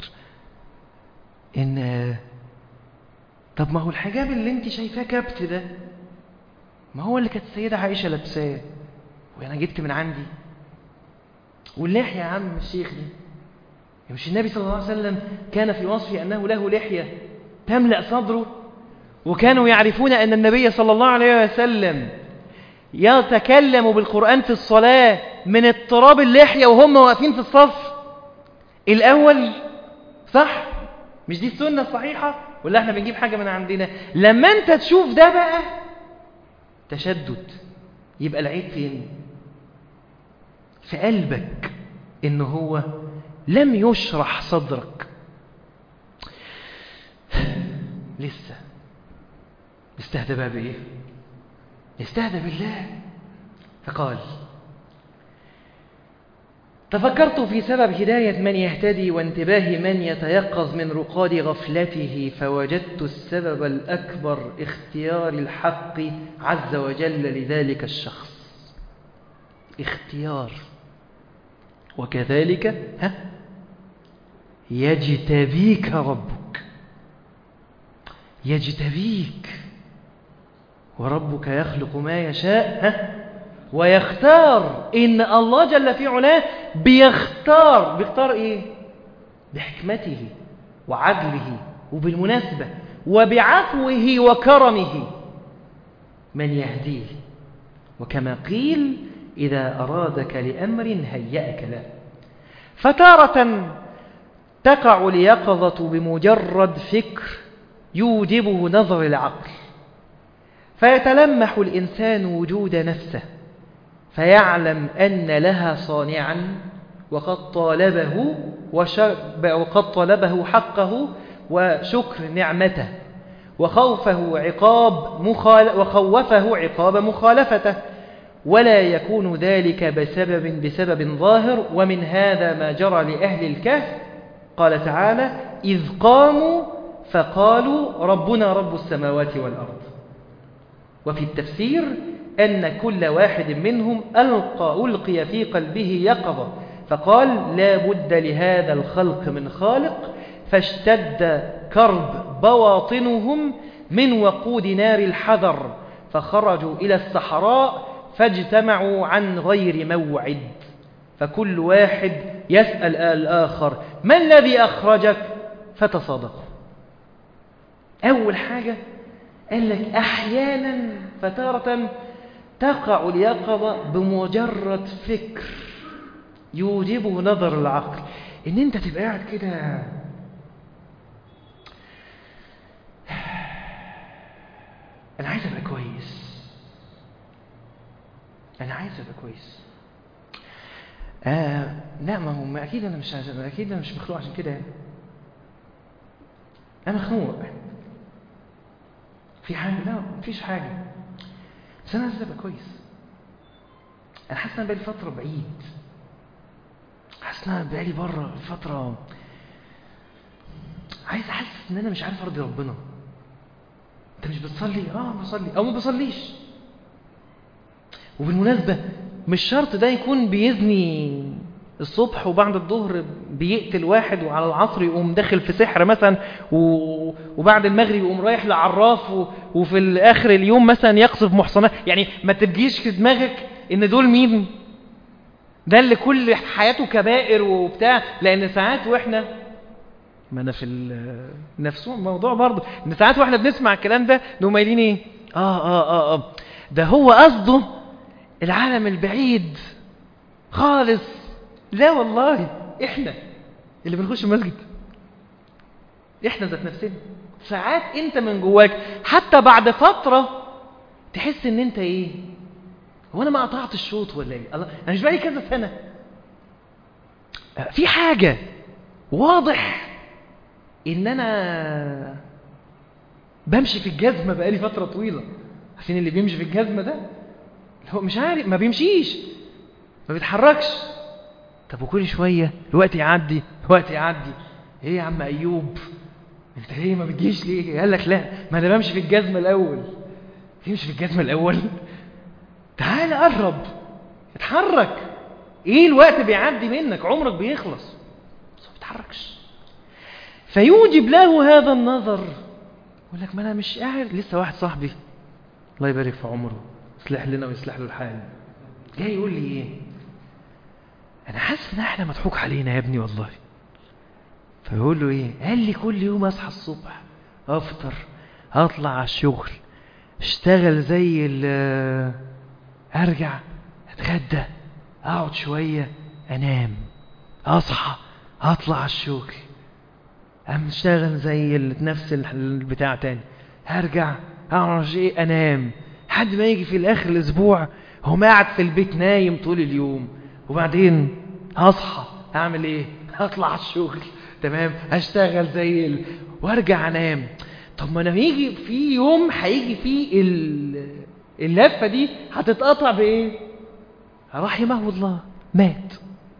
ان طب ما هو الحجاب اللي انت شايفاه كبت ده ما هو اللي كانت السيده عائشه لابساه وانا جبت من عندي. واللحيه يا عم الشيخ دي، مش النبي صلى الله عليه وسلم كان في وصفه انه له لحيه تملا صدره؟ وكانوا يعرفون ان النبي صلى الله عليه وسلم يتكلم بالقرآن في الصلاة من اضطراب اللحية وهم واقفين في الصف الأول، صح؟ مش دي السنة الصحيحة؟ ولا احنا بنجيب حاجة من عندنا؟ لما انت تشوف ده بقى تشدد، يبقى العيب فين؟ في قلبك، انه هو لم يشرح صدرك لسه. استهدى بقى بإيه؟ استهدى بالله. فقال تفكرت في سبب هداية من يهتدي وانتباه من يتيقظ من رقاد غفلته، فوجدت السبب الأكبر اختيار الحق عز وجل لذلك الشخص. اختيار. وكذلك ها يجتبيك ربك، يجتبيك، وربك يخلق ما يشاء ها ويختار. إن الله جل في علاه بيختار. بيختار إيه؟ بحكمته وعدله وبالمناسبة وبعفوه وكرمه من يهديه. وكما قيل إذا أرادك لأمر هيأك له. فتارة تقع اليقظة بمجرد فكر يوجبه نظر العقل، فيتلمح الإنسان وجود نفسه فيعلم أن لها صانعا وقد طالبه وقد طلبه حقه وشكر نعمته، وخوفه عقاب مخال وخوفه عقاب مخالفته، ولا يكون ذلك بسبب بسبب ظاهر. ومن هذا ما جرى لأهل الكهف. قال تعالى إذ قاموا فقالوا ربنا رب السماوات والأرض. وفي التفسير أن كل واحد منهم ألقى, ألقي في قلبه يقظة فقال لا بد لهذا الخلق من خالق، فاشتد كرب بواطنهم من وقود نار الحذر، فخرجوا إلى الصحراء فاجتمعوا عن غير موعد، فكل واحد يسأل الآخر ما الذي أخرجك؟ فتصادقوا. أول حاجة قال لك أحيانا فتارة تقع اليقظة بمجرد فكر يوجبه نظر العقل. إن أنت تبقى قاعد كده أنا عايز أبقى كويس، أنا عايز أبقى كويس. آه لا ما هو ما أكيد أنا مش عايز، أكيد أنا مش مخلوق عشان كده. أنا مخنوق في حاجة؟ لا مفيش حاجة، بس أنا عايز أبقى كويس. أنا حاسس إن أنا بقالي فترة بعيد، حاسس إن أنا بقالي بره فترة، عايز أحس إن أنا مش عارف أرضي ربنا. أنت مش بتصلي؟ آه بصلي أو ما بصليش. وبالمناسبة مش شرط ده يكون بيزني الصبح وبعد الظهر بيقتل واحد وعلى العصر يقوم داخل في سحر مثلا، وبعد المغرب يقوم رايح لعراف، وفي الآخر اليوم مثلا يقصف محصنات. يعني ما تبجيش في دماغك إن دول مين؟ ده اللي كل حياته كبائر وبتاع. لأن ساعات وإحنا ما أنا في نفسه الموضوع برضه، إن ساعات وإحنا بنسمع الكلام ده نقوم قايلين إيه؟ آه آه آه آه ده هو قصده العالم البعيد خالص. لا والله إحنا اللي بنخش المسجد، إحنا ذات نفسنا. ساعات أنت من جواك حتى بعد فترة تحس إن أنت إيه؟ هو أنا ما قطعت الشوط ولا إيه؟ الله، أنا مش بقالي كذا سنة في حاجة واضح إن أنا بمشي في الجزمة بقالي فترة طويلة. عارفين اللي بيمشي في الجزمة ده هو مش عارف، ما بيمشيش، ما بيتحركش. طب وكل شوية الوقت يعدي الوقت يعدي ايه يا عم أيوب انت ليه ما بتجيش ليه؟ قال لك لا ما انا بمشي في الجزمة الأول. تمشي في الجزمة الأول؟ تعال قرب اتحرك. ايه الوقت بيعدي منك، عمرك بيخلص بس ما بيتحركش. فيوجب له هذا النظر. يقول لك ما انا مش قاعد. لسه واحد صاحبي الله يبارك في عمره يصلح لنا ويصلح له الحال جاي يقول لي ايه، انا حاسس ان احنا مضحوك علينا يا ابني والله. فيقول له ايه؟ قال لي كل يوم اصحى الصبح افطر اطلع على الشغل اشتغل زي ال ارجع اتغدى اقعد شوية انام اصحى اطلع على الشغل ام اشتغل زي نفس البتاع تاني هرجع اقعد شيء انام حد ما يجي في الاخر الاسبوع هو قاعد في البيت نايم طول اليوم. وبعدين هصحى اعمل ايه؟ هطلع على الشغل تمام اشتغل زي ال... وارجع انام. طب ما انا هيجي في يوم هيجي فيه ال... اللفه دي هتتقطع بايه؟ رحمه الله مات.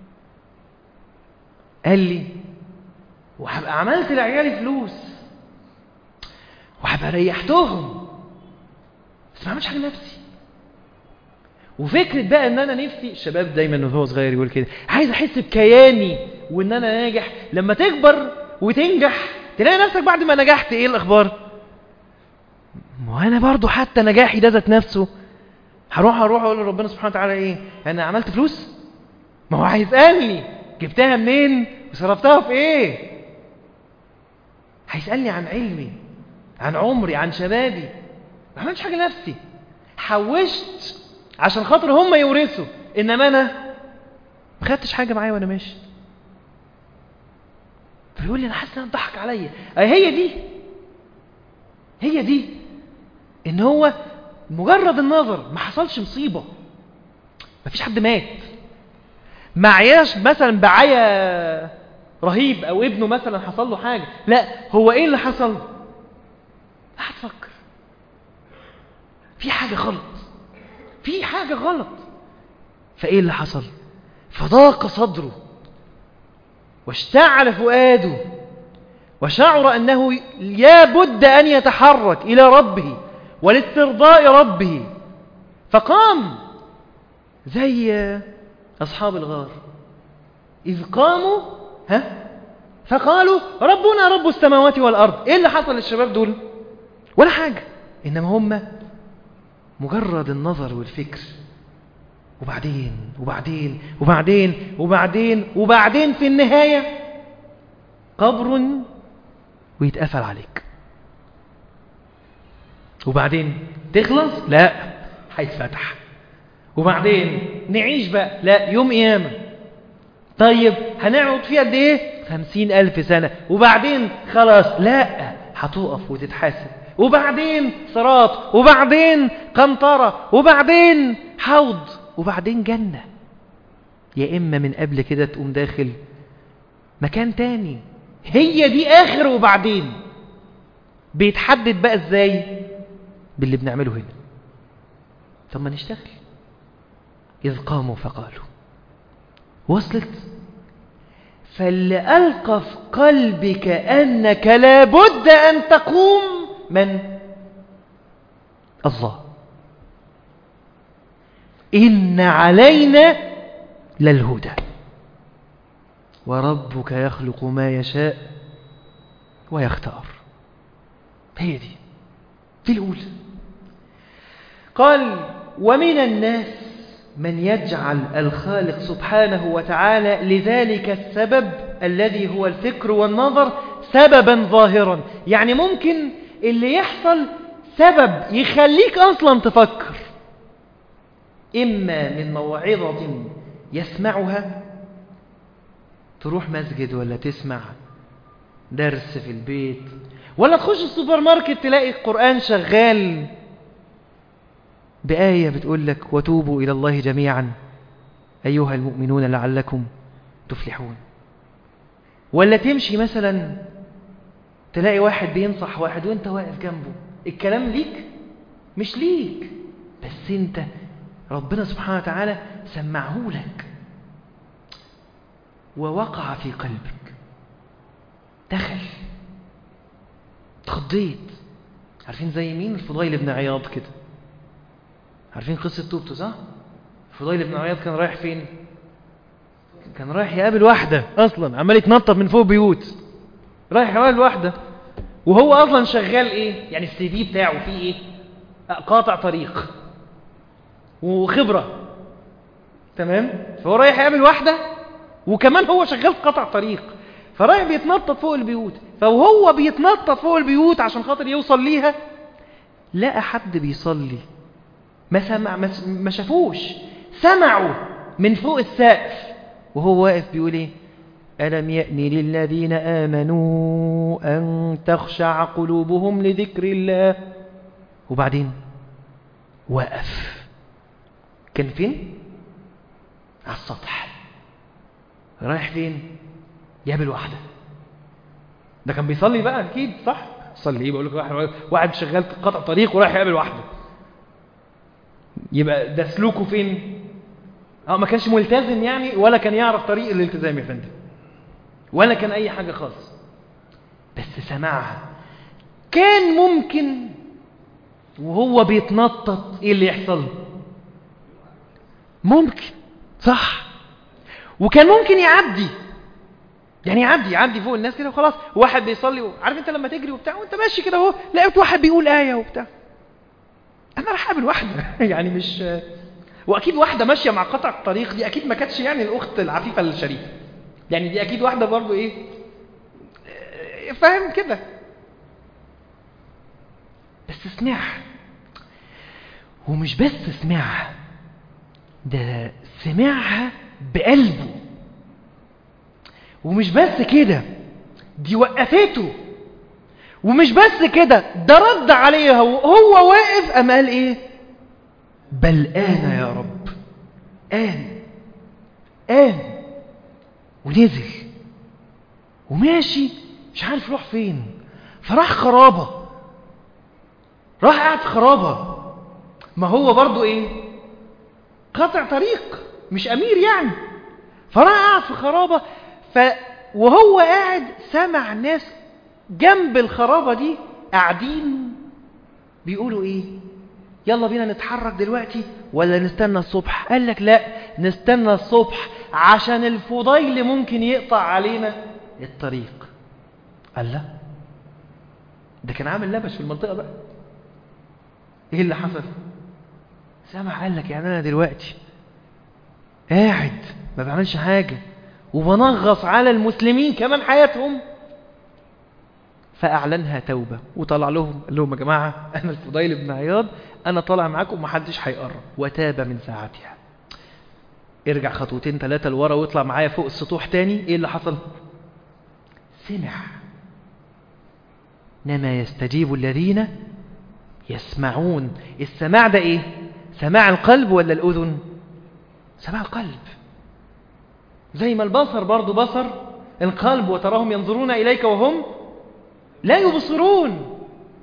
قال لي وهبقى عملت لعيالي فلوس وهبقى ريحتهم بس ما عملش حاجه لنفسي. وفكرة بقى ان انا نفسي الشباب دايما وهو صغير يقول كده عايز احس بكياني وان انا ناجح. لما تكبر وتنجح تلاقي نفسك بعد ما نجحت ايه الاخبار؟ وانا برضو حتى نجاحي ده ذات نفسه هروح اروح اقول لربنا سبحانه وتعالى ايه؟ انا عملت فلوس؟ ما هو هيسألني جبتها منين وصرفتها في ايه؟ هيسألني عن علمي عن عمري عن شبابي. ما عملتش حاجة لنفسي، حوشت عشان خاطر هم يورثوا، انما انا ما خدتش حاجه معايا وانا ماشي. فيقول لي انا حاسس ان انا ضحك عليا. هي دي هي دي ان هو مجرد النظر ما حصلش مصيبه، ما فيش حد مات، ما عياش مثلا بعيا رهيب او ابنه مثلا حصل له حاجه، لا هو ايه اللي حصل؟ هتفكر في حاجه غلط، في حاجة غلط. فإيه اللي حصل؟ فضاق صدره واشتعل فؤاده وشعر أنه لابد أن يتحرك إلى ربه ولاسترضاء ربه. فقام زي أصحاب الغار إذ قاموا ها فقالوا ربنا رب السماوات والأرض. إيه اللي حصل للشباب دول؟ ولا حاجة، إنما هم مجرد النظر والفكر. وبعدين وبعدين وبعدين وبعدين وبعدين في النهاية قبر ويتقفل عليك. وبعدين تخلص؟ لا، هيتفتح. وبعدين نعيش بقى؟ لا، يوم قيامة. طيب هنقعد فيها قد ايه؟ خمسين ألف سنة. وبعدين خلاص؟ لا، هتقف وتتحاسب. وبعدين صراط، وبعدين قنطرة، وبعدين حوض، وبعدين جنة. يا إما من قبل كده تقوم داخل مكان تاني. هي دي آخر. وبعدين بيتحدد بقى ازاي؟ باللي بنعمله هنا. طب ما نشتغل. إذ قاموا فقالوا. وصلت؟ فاللي ألقى في قلبك أنك لابد أن تقوم من؟ الله. إن علينا للهدى وربك يخلق ما يشاء ويختار. هي دي دي الأولى. قال ومن الناس من يجعل الخالق سبحانه وتعالى لذلك السبب الذي هو الفكر والنظر سببا ظاهرا. يعني ممكن اللي يحصل سبب يخليك أصلا تفكر، إما من موعظة يسمعها، تروح مسجد ولا تسمع درس في البيت، ولا تخش السوبر ماركت تلاقي القرآن شغال بآية بتقول لك وتوبوا إلى الله جميعا أيها المؤمنون لعلكم تفلحون. ولا تمشي مثلا تلاقي واحد بينصح واحد وانت واقف جنبه، الكلام ليك مش ليك، بس انت ربنا سبحانه وتعالى سمعه لك ووقع في قلبك، دخل، تخضيت. عارفين زي مين؟ الفضيل بن عياض كده. عارفين قصة توبته صح؟ الفضيل بن عياض كان رايح فين؟ كان رايح يقابل واحدة أصلا، عمال يتنطط من فوق بيوت، رايح يقابل واحدة، وهو أصلا شغال إيه؟ يعني السي في بتاعه فيه إيه؟ قاطع طريق وخبرة، تمام؟ فهو رايح يقابل واحدة وكمان هو شغال في قطع طريق، فرايح بيتنطط فوق البيوت. فوهو بيتنطط فوق البيوت عشان خاطر يوصل ليها، لقى حد بيصلي، ما سمع ما شافوش، سمعوا من فوق السقف وهو واقف بيقول ايه؟ ألم يأن للذين آمنوا أن تخشع قلوبهم لذكر الله. وبعدين وقف. كان فين؟ على السطح. رايح فين؟ يقابل واحدة. ده كان بيصلي بقى أكيد صح؟ صلي ايه؟ بقول لك واحد واحد شغال في قطع طريق ورايح يقابل واحدة، يبقى ده سلوكه فين؟ اه ما كانش ملتزم يعني، ولا كان يعرف طريق الالتزام يا فندم، ولا كان اي حاجة خالص، بس سمعها. كان ممكن وهو بيتنطط ايه اللي يحصل؟ ممكن صح، وكان ممكن يعدي، يعني يعدي يعدي فوق الناس كده وخلاص. واحد بيصلي، عارف انت لما تجري وبتاع وانت ماشي كده اهو لقيت واحد بيقول آية وبتاع، انا راح اقابل واحدة يعني مش، واكيد واحدة ماشية مع قطع الطريق دي اكيد ما كانتش يعني الاخت العفيفة الشريفة، يعني دي اكيد واحدة برضو ايه فاهم كده، بس سمعها. ومش بس سمعها، ده سمعها بقلبه. ومش بس كده، دي وقفته. ومش بس كده، ده رد عليها وهو واقف أم قال ايه؟ بل آن يا رب، آن آن. ونزل وماشي مش عارف يروح فين، فراح خرابة، راح قاعد خرابة. ما هو برضو ايه؟ قطع طريق، مش امير يعني. فراح قاعد في خرابة، ف وهو قاعد سمع ناس جنب الخرابة دي قاعدين بيقولوا ايه؟ يلا بينا نتحرك دلوقتي ولا نستنى الصبح؟ قال لك لا، نستنى الصبح عشان الفضيل ممكن يقطع علينا الطريق. قال لا، ده كان عامل لبش في المنطقة بقى. ايه اللي حصل؟ سمع قال لك يعني انا دلوقتي قاعد ما بعملش حاجة وبنغص على المسلمين كمان حياتهم، فأعلنها توبة وطلع لهم، قال لهم يا جماعة أنا الفضيل بن عياض، أنا طالع معاكم ومحدش هيقرب، وتاب من ساعتها. ارجع خطوتين ثلاثة لورا واطلع معايا فوق السطوح تاني، ايه اللي حصل؟ سمع. إنما يستجيب الذين يسمعون. السماع ده ايه؟ سماع القلب ولا الأذن؟ سماع القلب. زي ما البصر برضو بصر القلب، وتراهم ينظرون إليك وهم لا يبصرون.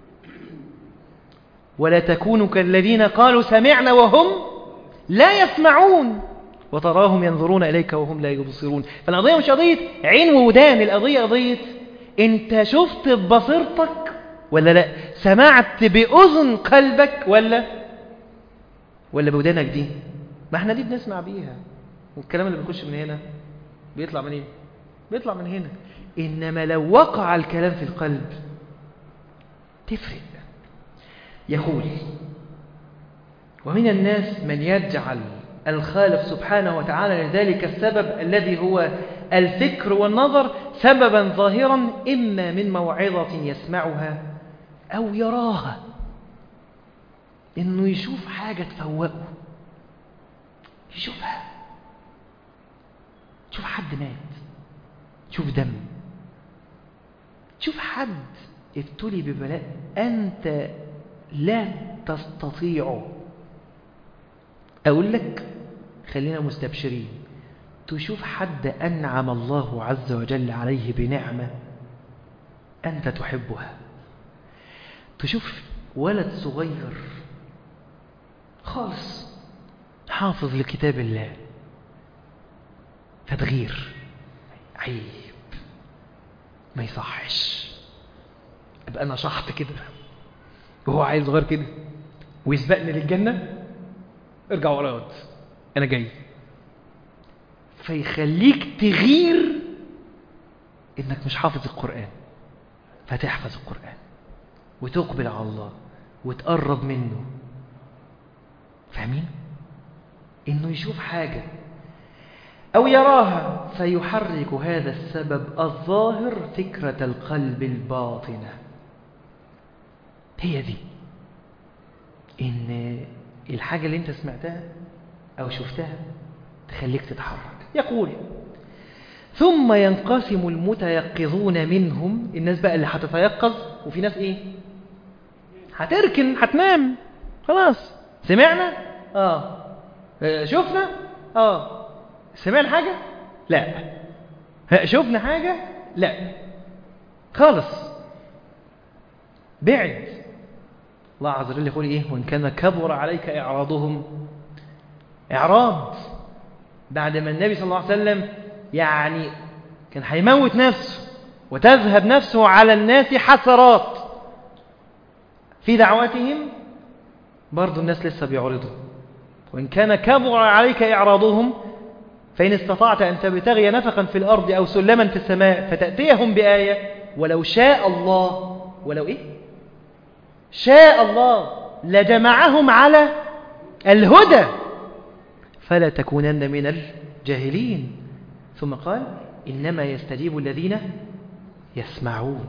ولا تكونوا كالذين قالوا سمعنا وهم لا يسمعون وتراهم ينظرون إليك وهم لا يبصرون. فالقضية مش قضية عين وودان، القضية قضية انت شفت ببصيرتك ولا لا، سمعت بأذن قلبك ولا ولا بودانك دي. ما احنا دي بنسمع بيها، والكلام اللي بيخش من هنا بيطلع منين؟ بيطلع من هنا. إنما لو وقع الكلام في القلب تفرق. يقول ومن الناس من يجعل الخالق سبحانه وتعالى لذلك السبب الذي هو الفكر والنظر سببا ظاهرا، إما من موعظة يسمعها أو يراها، إنه يشوف حاجة تفوقه، يشوفها، تشوف حد مات، تشوف دم، تشوف حد ابتلي ببلاء أنت لا تستطيع. أقول لك خلينا مستبشرين، تشوف حد أنعم الله عز وجل عليه بنعمة أنت تحبها، تشوف ولد صغير خالص حافظ لكتاب الله فتغير، عيب، ما يصحش أبقى أنا شحط كده وهو عيل صغير كده ويسبقني للجنة، ارجع ورايا أنا جاي. فيخليك تغير إنك مش حافظ القرآن، فتحفظ القرآن وتقبل على الله وتقرب منه. فاهمين؟ إنه يشوف حاجة أو يراها فيحرك هذا السبب الظاهر فكرة القلب الباطنة. هي دي إن الحاجة اللي انت سمعتها أو شفتها تخليك تتحرك. يقول ثم ينقسم المتيقظون منهم، الناس بقى اللي هتتيقظ، وفي ناس ايه هتركن هتنام خلاص. سمعنا اه شفنا اه سمعنا حاجة لا، شفنا حاجة لا، خالص بعد. الله عز وجل يقول ايه؟ وان كان كبر عليك اعراضهم، اعراض بعد ما النبي صلى الله عليه وسلم يعني كان هيموت نفسه وتذهب نفسه على الناس حسرات في دعواتهم، برضو الناس لسه بيعرضوا. وإن كان كبر عليك إعراضهم فإن استطعت أن تبتغي نفقا في الأرض أو سلما في السماء فتأتيهم بآية ولو شاء الله، ولو إيه؟ شاء الله لجمعهم على الهدى فلا تكونن من الجاهلين. ثم قال إنما يستجيب الذين يسمعون.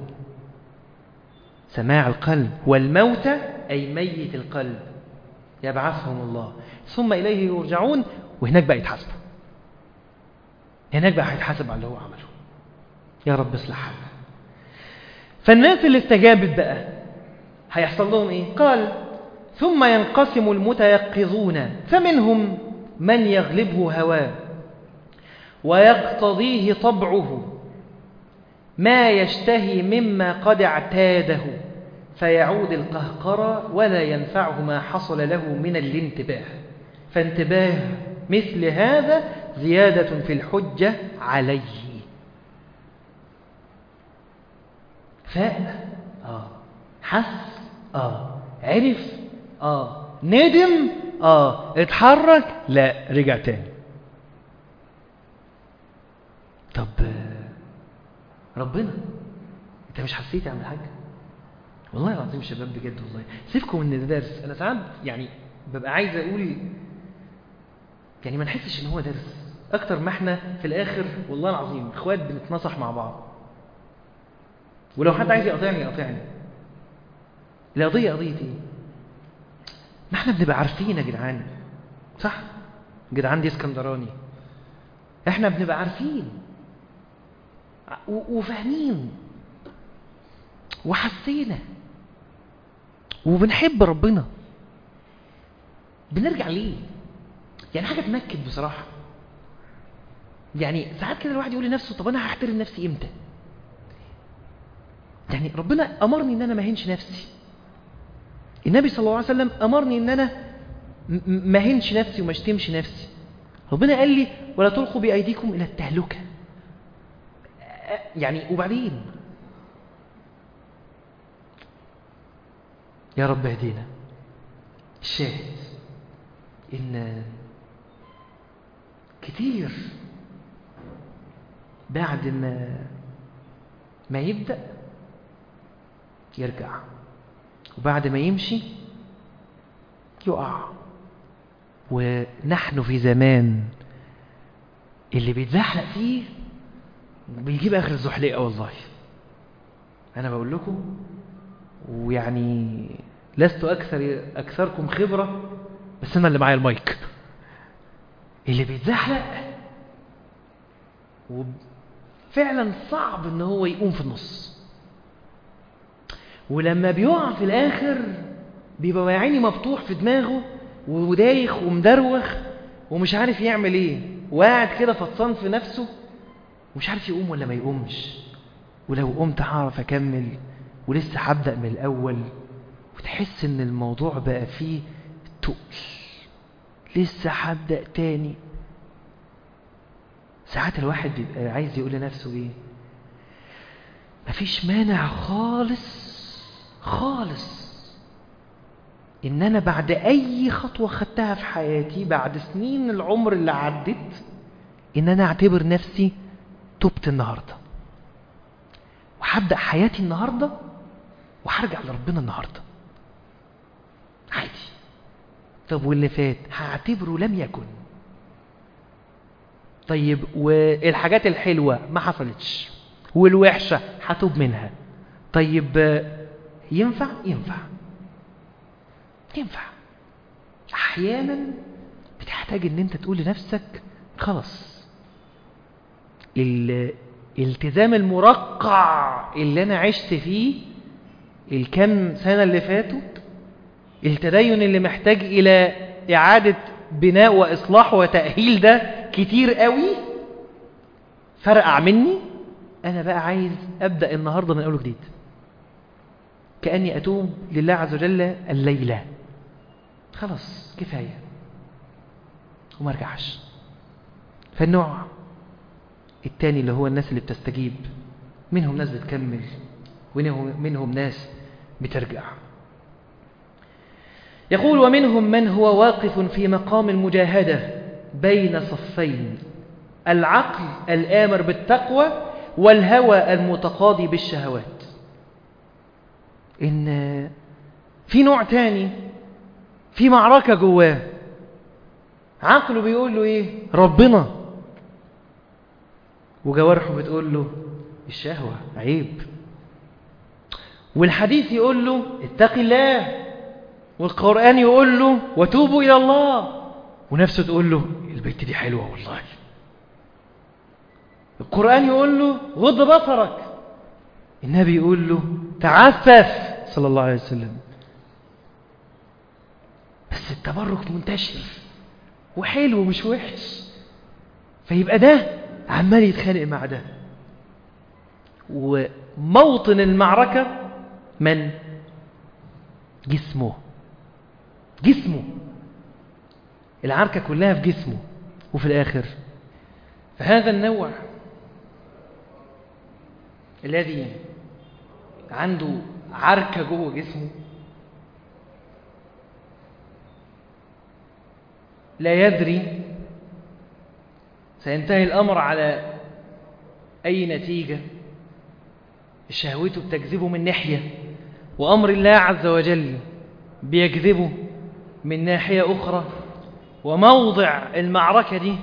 سماع القلب، والموت أي ميت القلب يبعثهم الله ثم إليه يرجعون، وهناك بقى يتحاسبوا، هناك بقى هيتحاسب على اللي هو عمله. يا رب اصلح حالنا. فالناس اللي استجابت بقى هيحصل لهم ايه؟ قال ثم ينقسم المتيقظون فمنهم من يغلبه هواه ويقتضيه طبعه ما يشتهي مما قد اعتاده فيعود القهقرة ولا ينفعه ما حصل له من الانتباه. فانتباه مثل هذا زيادة في الحجة عليه. فاء آه حس آه عرف آه ندم آه اتحرك لا رجع تاني. طب ربنا انت مش حسيت يا عم الحاج؟ والله العظيم شباب بجد والله سيبكم من الدرس. انا ساعات يعني ببقى عايز اقول يعني ما نحسش ان هو درس اكتر ما احنا في الاخر والله العظيم اخوات بنتنصح مع بعض. ولو حد عايز يقاطعني يقاطعني. القضية قضية ايه؟ ما احنا بنبقى عارفين يا جدعان، صح؟ جدعان دي اسكندراني. احنا بنبقى عارفين وفاهمين وحسينا وبنحب ربنا، بنرجع ليه؟ يعني حاجة تنكد بصراحة. يعني ساعات كده الواحد يقول لنفسه طب أنا هحترم نفسي إمتى؟ يعني ربنا أمرني إن أنا ما هنش نفسي، النبي صلى الله عليه وسلم أمرني إن أنا ما هنش نفسي وما اشتمش نفسي. ربنا قال لي ولا تلقوا بأيديكم إلى التهلكة. يعني وبعدين يا رب اهدينا. الشاهد إن كتير بعد ما ما يبدأ يرجع، وبعد ما يمشي يقع. ونحن في زمان اللي بيتزحلق فيه بيجيب آخر الزحلقة. والله أنا بقول لكم، ويعني لست أكثر أكثركم خبرة، بس أنا اللي معايا المايك. اللي بيتزحلق وفعلا صعب إن هو يقوم في النص، ولما بيقع في الآخر بيبقى يا عيني مفتوح في دماغه ودايخ ومدروخ ومش عارف يعمل ايه، وقاعد كده فطسان في نفسه ومش عارف يقوم ولا ما يقومش. ولو قمت هعرف اكمل ولسه هبدأ من الاول، وتحس ان الموضوع بقى فيه تقل، لسه هبدأ تاني. ساعات الواحد بيبقى عايز يقول لنفسه ايه؟ مفيش مانع خالص خالص ان انا بعد اي خطوة خدتها في حياتي، بعد سنين العمر اللي عدت، ان انا اعتبر نفسي تبت النهاردة وهبدأ حياتي النهاردة وهرجع لربنا النهاردة عادي. طب واللي فات هعتبره لم يكن. طيب والحاجات الحلوة ما حصلتش والوحشة هتوب منها. طيب ينفع ينفع ينفع احيانا بتحتاج ان انت تقول لنفسك خلاص، الالتزام المرقع اللي انا عشت فيه الكم سنة اللي فاتوا، التدين اللي محتاج الى اعادة بناء واصلاح وتأهيل، ده كتير قوي فرقع مني. انا بقى عايز ابدأ النهاردة من اول جديد، كأني اتوب لله عز وجل الليلة. خلاص كفاية وما ارجعش. فالنوع التاني اللي هو الناس اللي بتستجيب، منهم ناس بتكمل ومنهم ناس بترجع. يقول ومنهم من هو واقف في مقام المجاهدة بين صفين، العقل الآمر بالتقوى والهوى المتقاضي بالشهوات. إن في نوع تاني في معركة جواه، عقله بيقول له ايه؟ ربنا. وجوارحه بتقول له الشهوة عيب. والحديث يقول له اتق الله، والقرآن يقول له وتوبوا إلى الله، ونفسه تقول له البيت دي حلوة والله. القرآن يقول له غض بصرك، النبي يقول له تعفف صلى الله عليه وسلم. بس التبرك منتشر وحلو مش وحش، فيبقى ده عمال يتخانق مع ده. وموطن المعركة من؟ جسمه. جسمه العركة كلها في جسمه. وفي الآخر فهذا النوع الذي عنده عركة جوه جسمه لا يدري سينتهي الأمر على أي نتيجة. شهوته بتجذبه من ناحية، وأمر الله عز وجل بيجذبه من ناحية أخرى. وموضع المعركة دي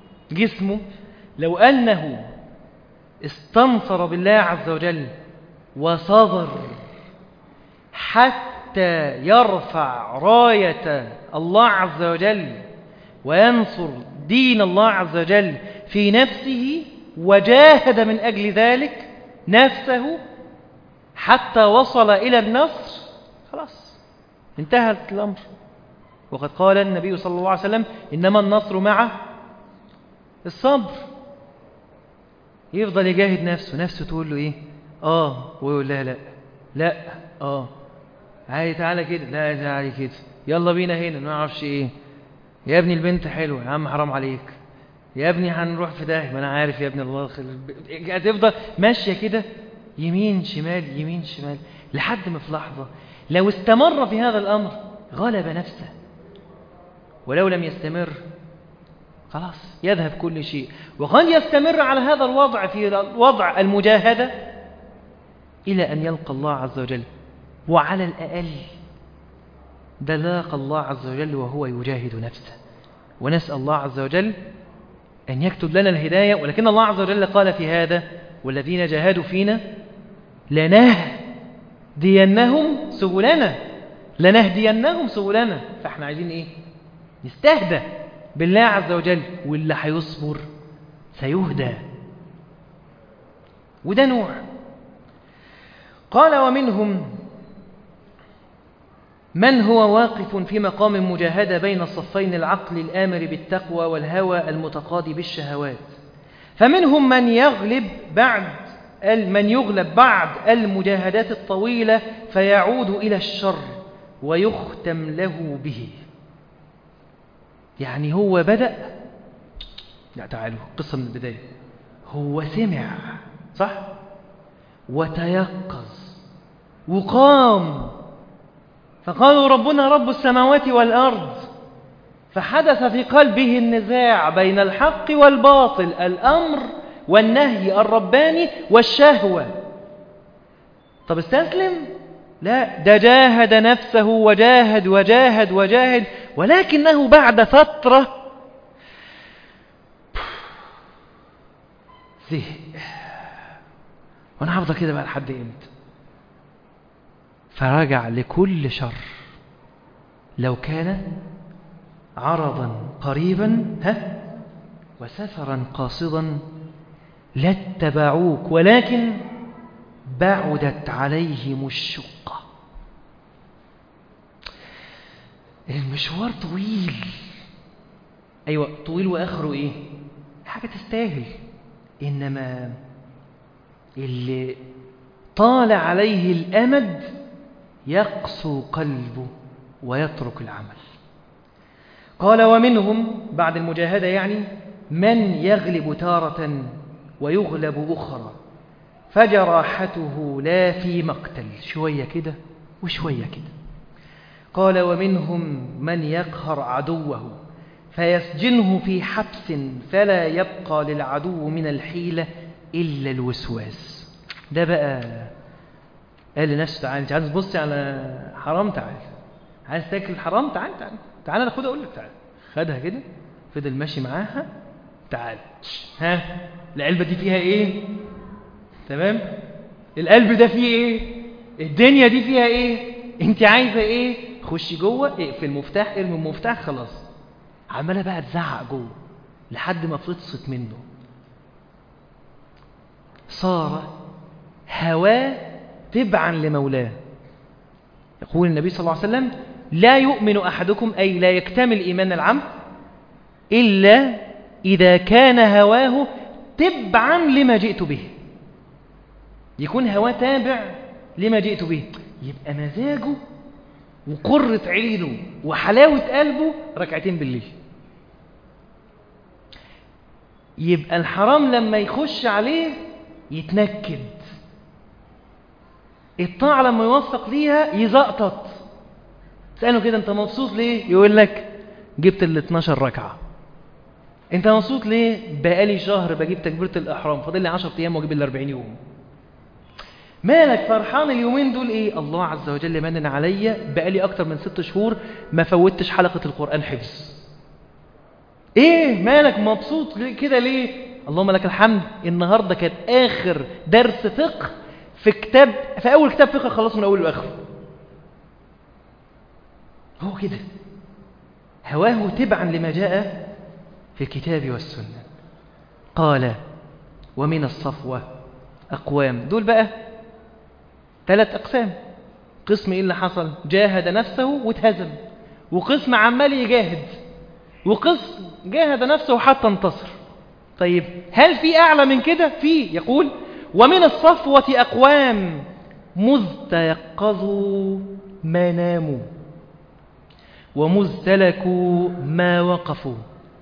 جسمه. لو أنه استنصر بالله عز وجل وصبر حتى يرفع راية الله عز وجل وينصر دين الله عز وجل في نفسه، وجاهد من أجل ذلك نفسه حتى وصل إلى النصر، خلاص انتهى الأمر. وقد قال النبي صلى الله عليه وسلم إنما النصر مع الصبر. يفضل يجاهد نفسه، نفسه تقول له إيه؟ آه، ويقول لا لا لا آه عادي تعالى كده، لا تعالى كده، يلا بينا هنا، ما اعرفش إيه، يا ابني البنت حلوة يا عم حرام عليك، يا ابني هنروح في داهية، ما أنا عارف يا ابني الله خير. هتفضل ماشية كده يمين شمال يمين شمال لحد ما في لحظة لو استمر في هذا الأمر غلب نفسه، ولو لم يستمر خلاص يذهب كل شيء. وقد يستمر على هذا الوضع في وضع المجاهدة إلى أن يلقى الله عز وجل، وعلى الأقل ده لاقى الله عز وجل وهو يجاهد نفسه. ونسأل الله عز وجل أن يكتب لنا الهداية. ولكن الله عز وجل قال في هذا والذين جاهدوا فينا لنهدينهم سبلنا، لنهدينهم سبلنا. فاحنا عايزين ايه؟ نستهدى بالله عز وجل، واللي هيصبر سيهدى. وده نوع. قال ومنهم من هو واقف في مقام المجاهدة بين الصفين، العقل الآمر بالتقوى والهوى المتقاضي بالشهوات. فمنهم من يغلب بعد من يغلب بعد المجاهدات الطويلة فيعود إلى الشر ويختم له به. يعني هو بدأ، لا تعالوا قصة من البداية، هو سمع صح وتيقظ وقام، فقالوا ربنا رب السماوات والأرض، فحدث في قلبه النزاع بين الحق والباطل، الأمر والنهي، الرباني والشهوة. طب استسلم؟ لا، ده جاهد نفسه وجاهد وجاهد وجاهد، ولكنه بعد فترة زهق. وانا هفضل كده بقى لحد امتى؟ فرجع لكل شر لو كان عرضا قريبا ها وسفرا قاصدا لاتبعوك ولكن بعدت عليهم الشقة. المشوار طويل، أيوة طويل، وآخره إيه؟ حاجة تستاهل. إنما اللي طال عليه الأمد يقسو قلبه ويترك العمل. قال ومنهم بعد المجاهدة يعني من يغلب تارة ويغلب أخرى، فجراحته لا في مقتل، شوية كده وشوية كده. قال ومنهم من يقهر عدوه فيسجنه في حبس فلا يبقى للعدو من الحيلة إلا الوسواس. ده بقى قال لنفسه تعال، انت عايز تبصي على حرام، تعال، عايز تاكل حرام، تعال تعال تعال انا خدها اقول لك تعال. خدها كده، فضل ماشي معاها، تعال ها العلبة دي فيها ايه؟ تمام، القلب ده فيه ايه؟ الدنيا دي فيها ايه؟ انت عايزة ايه؟ خشي جوه، اقفل المفتاح، ارمي المفتاح، خلاص. عمالة بقى تزعق جوه لحد ما فطست منه. صار هواه تبعا لمولاه. يقول النبي صلى الله عليه وسلم لا يؤمن أحدكم، أي لا يكتمل إيمان العبد إلا إذا كان هواه تبعا لما جئت به. يكون هواه تابع لما جئت به، يبقى مزاجه وقرة عينه وحلاوة قلبه ركعتين بالليل. يبقى الحرام لما يخش عليه يتنكد، الطاعة لما يوفق ليها يزقطط. تسأله كده انت مبسوط ليه؟ يقول لك جبت ال اتناشر ركعة. انت مبسوط ليه؟ بقالي شهر بجيب تكبيرة الإحرام، فاضل لي عشرة أيام واجيب ال أربعين يوم. مالك فرحان اليومين دول ايه؟ الله عز وجل منن عليا، بقالي اكتر من ست شهور ما فوتش حلقة القرآن حفظ. ايه مالك مبسوط كده ليه؟ اللهم لك الحمد، النهاردة كانت اخر درس فقه في كتاب في أول كتاب فقه خلاص من أول لآخره. هو كده هواه تبعا لما جاء في الكتاب والسنة. قال ومن الصفوة أقوام، دول بقى ثلاث أقسام. قسم إيه اللي حصل؟ جاهد نفسه واتهزم، وقسم عمال يجاهد، وقسم جاهد نفسه حتى انتصر. طيب هل في أعلى من كده؟ في. يقول ومن الصفوة أقوام مذ تيقظوا ما ناموا ومذ سلكوا ما وقفوا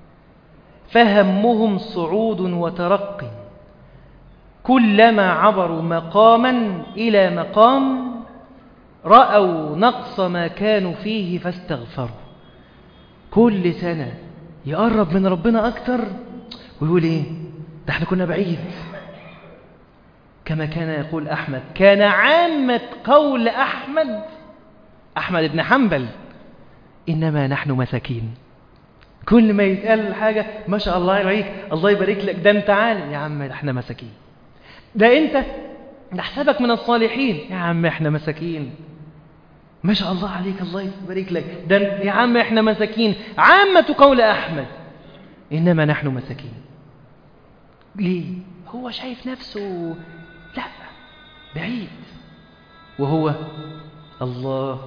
فهمهم صعود وترقي كلما عبروا مقاما إلى مقام رأوا نقص ما كانوا فيه فاستغفروا. كل سنة يقرب من ربنا أكتر ويقول إيه ده احنا كنا بعيد. كما كان يقول أحمد، كان عامة قول أحمد أحمد بن حنبل إنما نحن مساكين. كل ما يتقال حاجة ما شاء الله عليك الله يبارك لك، ده انت عالم يا عم، احنا مساكين. ده انت نحسبك من الصالحين يا عم، احنا مساكين. ما شاء الله عليك الله يبارك لك، ده يا عم احنا مساكين. عامة قول أحمد إنما نحن مساكين. ليه؟ هو شايف نفسه لا بعيد، وهو الله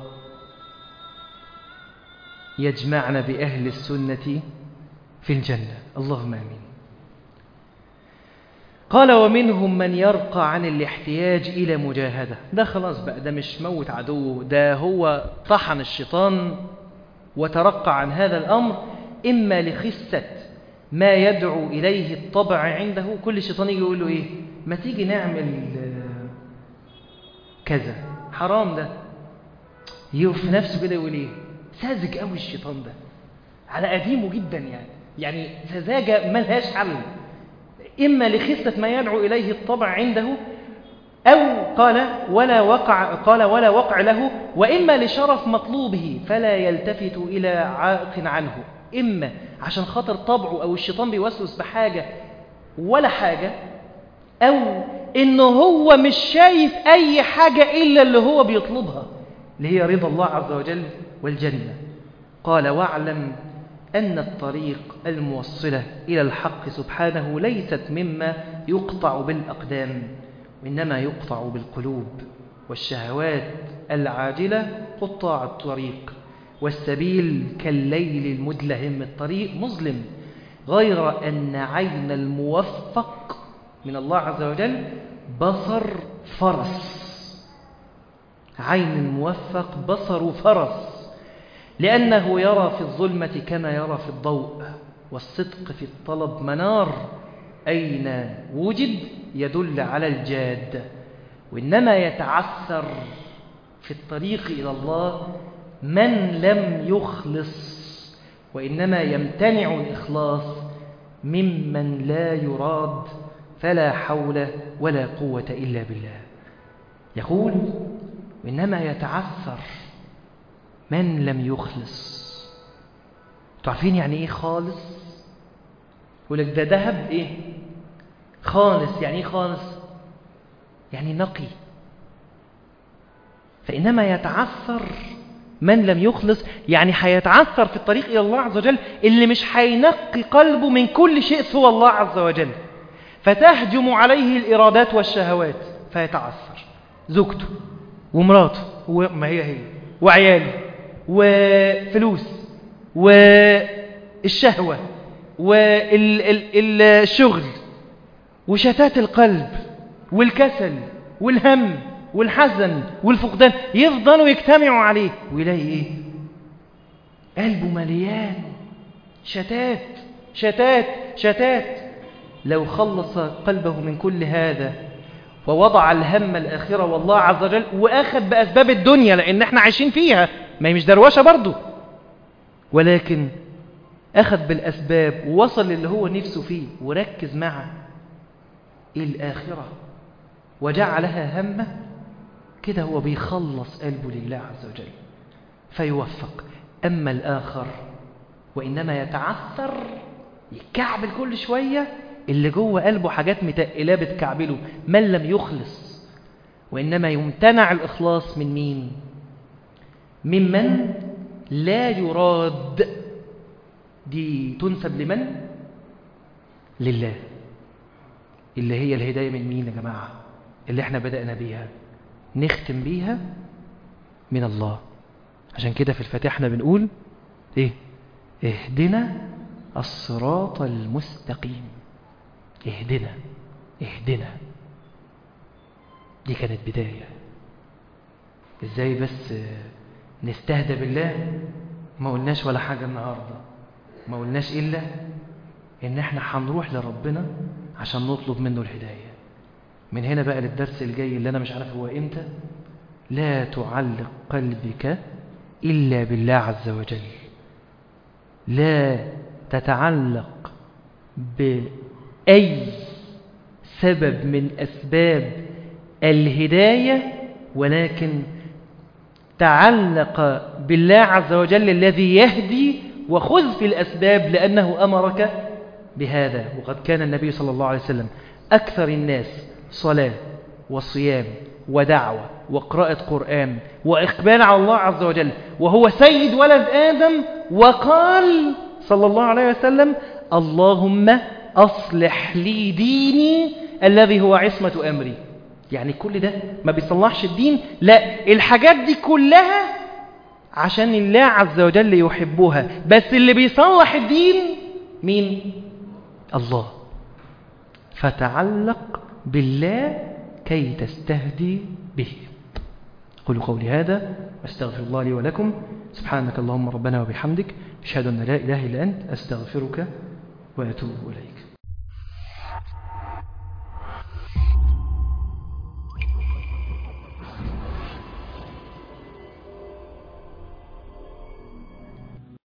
يجمعنا بأهل السنة في الجنة، اللهم آمين. قال ومنهم من يرقى عن الاحتياج إلى مجاهدة. ده خلاص بقى، ده مش موت عدوه، ده هو طحن الشيطان وترقى عن هذا الأمر، إما لخسة ما يدعو إليه الطبع عنده. كل شيطان يجي يقول له إيه؟ ما تيجي نعمل كذا حرام، ده يقف في نفسه كده يقول إيه؟ ساذج قوي الشيطان ده، على قديمه جدا يعني يعني سذاجة ملهاش حل. إما لخسة ما يدعو إليه الطبع عنده، أو قال ولا وقع قال ولا وقع له، وإما لشرف مطلوبه فلا يلتفت إلى عائق عنه. إما عشان خاطر طبعه أو الشيطان بيوسوس بحاجة ولا حاجة، أو إنه هو مش شايف أي حاجة إلا اللي هو بيطلبها، اللي هي رضا الله عز وجل والجنة. قال واعلم أن الطريق الموصلة إلى الحق سبحانه ليست مما يقطع بالأقدام، وإنما يقطع بالقلوب، والشهوات العاجلة قطاع الطريق، والسبيل كالليل المدلهم. الطريق مظلم، غير أن عين الموفق من الله عز وجل بصر فرس. عين الموفق بصر فرس، لأنه يرى في الظلمة كما يرى في الضوء، والصدق في الطلب منار أين وجد يدل على الجاد. وإنما يتعثر في الطريق إلى الله من لم يخلص، وإنما يمتنع الإخلاص ممن لا يراد، فلا حول ولا قوة إلا بالله. يقول وإنما يتعثر من لم يخلص. تعرفين يعني إيه خالص؟ يقول لك ده ذهب إيه؟ خالص. يعني إيه خالص؟ يعني نقي. فإنما يتعثر من لم يخلص، يعني هيتعثر في الطريق إلى الله عز وجل اللي مش هينقي قلبه من كل شيء سوى الله عز وجل، فتهجم عليه الإرادات والشهوات فيتعثر. زوجته ومراته وما هي هي وعياله وفلوس والشهوة والشغل وشتات القلب والكسل والهم والحزن والفقدان، يفضلوا يجتمعوا عليه ويلاقي ايه؟ قلبه مليان شتات شتات شتات. لو خلص قلبه من كل هذا ووضع الهم الآخرة والله عز وجل، وأخذ بأسباب الدنيا لأن احنا عايشين فيها، ما هي مش دروشة برضو، ولكن أخذ بالأسباب ووصل للي هو نفسه فيه، وركز مع الآخرة وجعلها همه، كده هو بيخلص قلبه لله عز وجل فيوفق. أما الآخر وإنما يتعثر، يكعبل كل شوية، اللي جوه قلبه حاجات متقلة بتكعبله، من لم يخلص وإنما يمتنع الإخلاص من مين؟ ممن لا يراد. دي تنسب لمن؟ لله، اللي هي الهداية من مين يا جماعة؟ اللي احنا بدأنا بيها نختم بيها من الله. عشان كده في الفاتحة احنا بنقول ايه؟ اهدنا الصراط المستقيم. اهدنا اهدنا دي كانت بداية. ازاي بس نستهدى بالله؟ ما قلناش ولا حاجة النهاردة، ما قلناش إلا إن احنا هنروح لربنا عشان نطلب منه الهداية. من هنا بقى للدرس الجاي اللي أنا مش عارف هو إمتى: لا تعلق قلبك إلا بالله عز وجل. لا تتعلق بأي سبب من أسباب الهداية، ولكن تعلق بالله عز وجل الذي يهدي، وخذ في الأسباب لأنه أمرك بهذا. وقد كان النبي صلى الله عليه وسلم أكثر الناس صلاة وصيام ودعوة وقراءة قرآن وإقبال على الله عز وجل، وهو سيد ولد آدم، وقال صلى الله عليه وسلم: اللهم أصلح لي ديني الذي هو عصمة أمري. يعني كل ده ما بيصلحش الدين، لا، الحاجات دي كلها عشان الله عز وجل يحبها، بس اللي بيصلح الدين مين؟ الله. فتعلق بالله كي تستهدي به. قولوا قولي هذا واستغفر الله لي ولكم. سبحانك اللهم ربنا وبحمدك، أشهد أن لا إله إلا أنت، أستغفرك وأتوب إليك.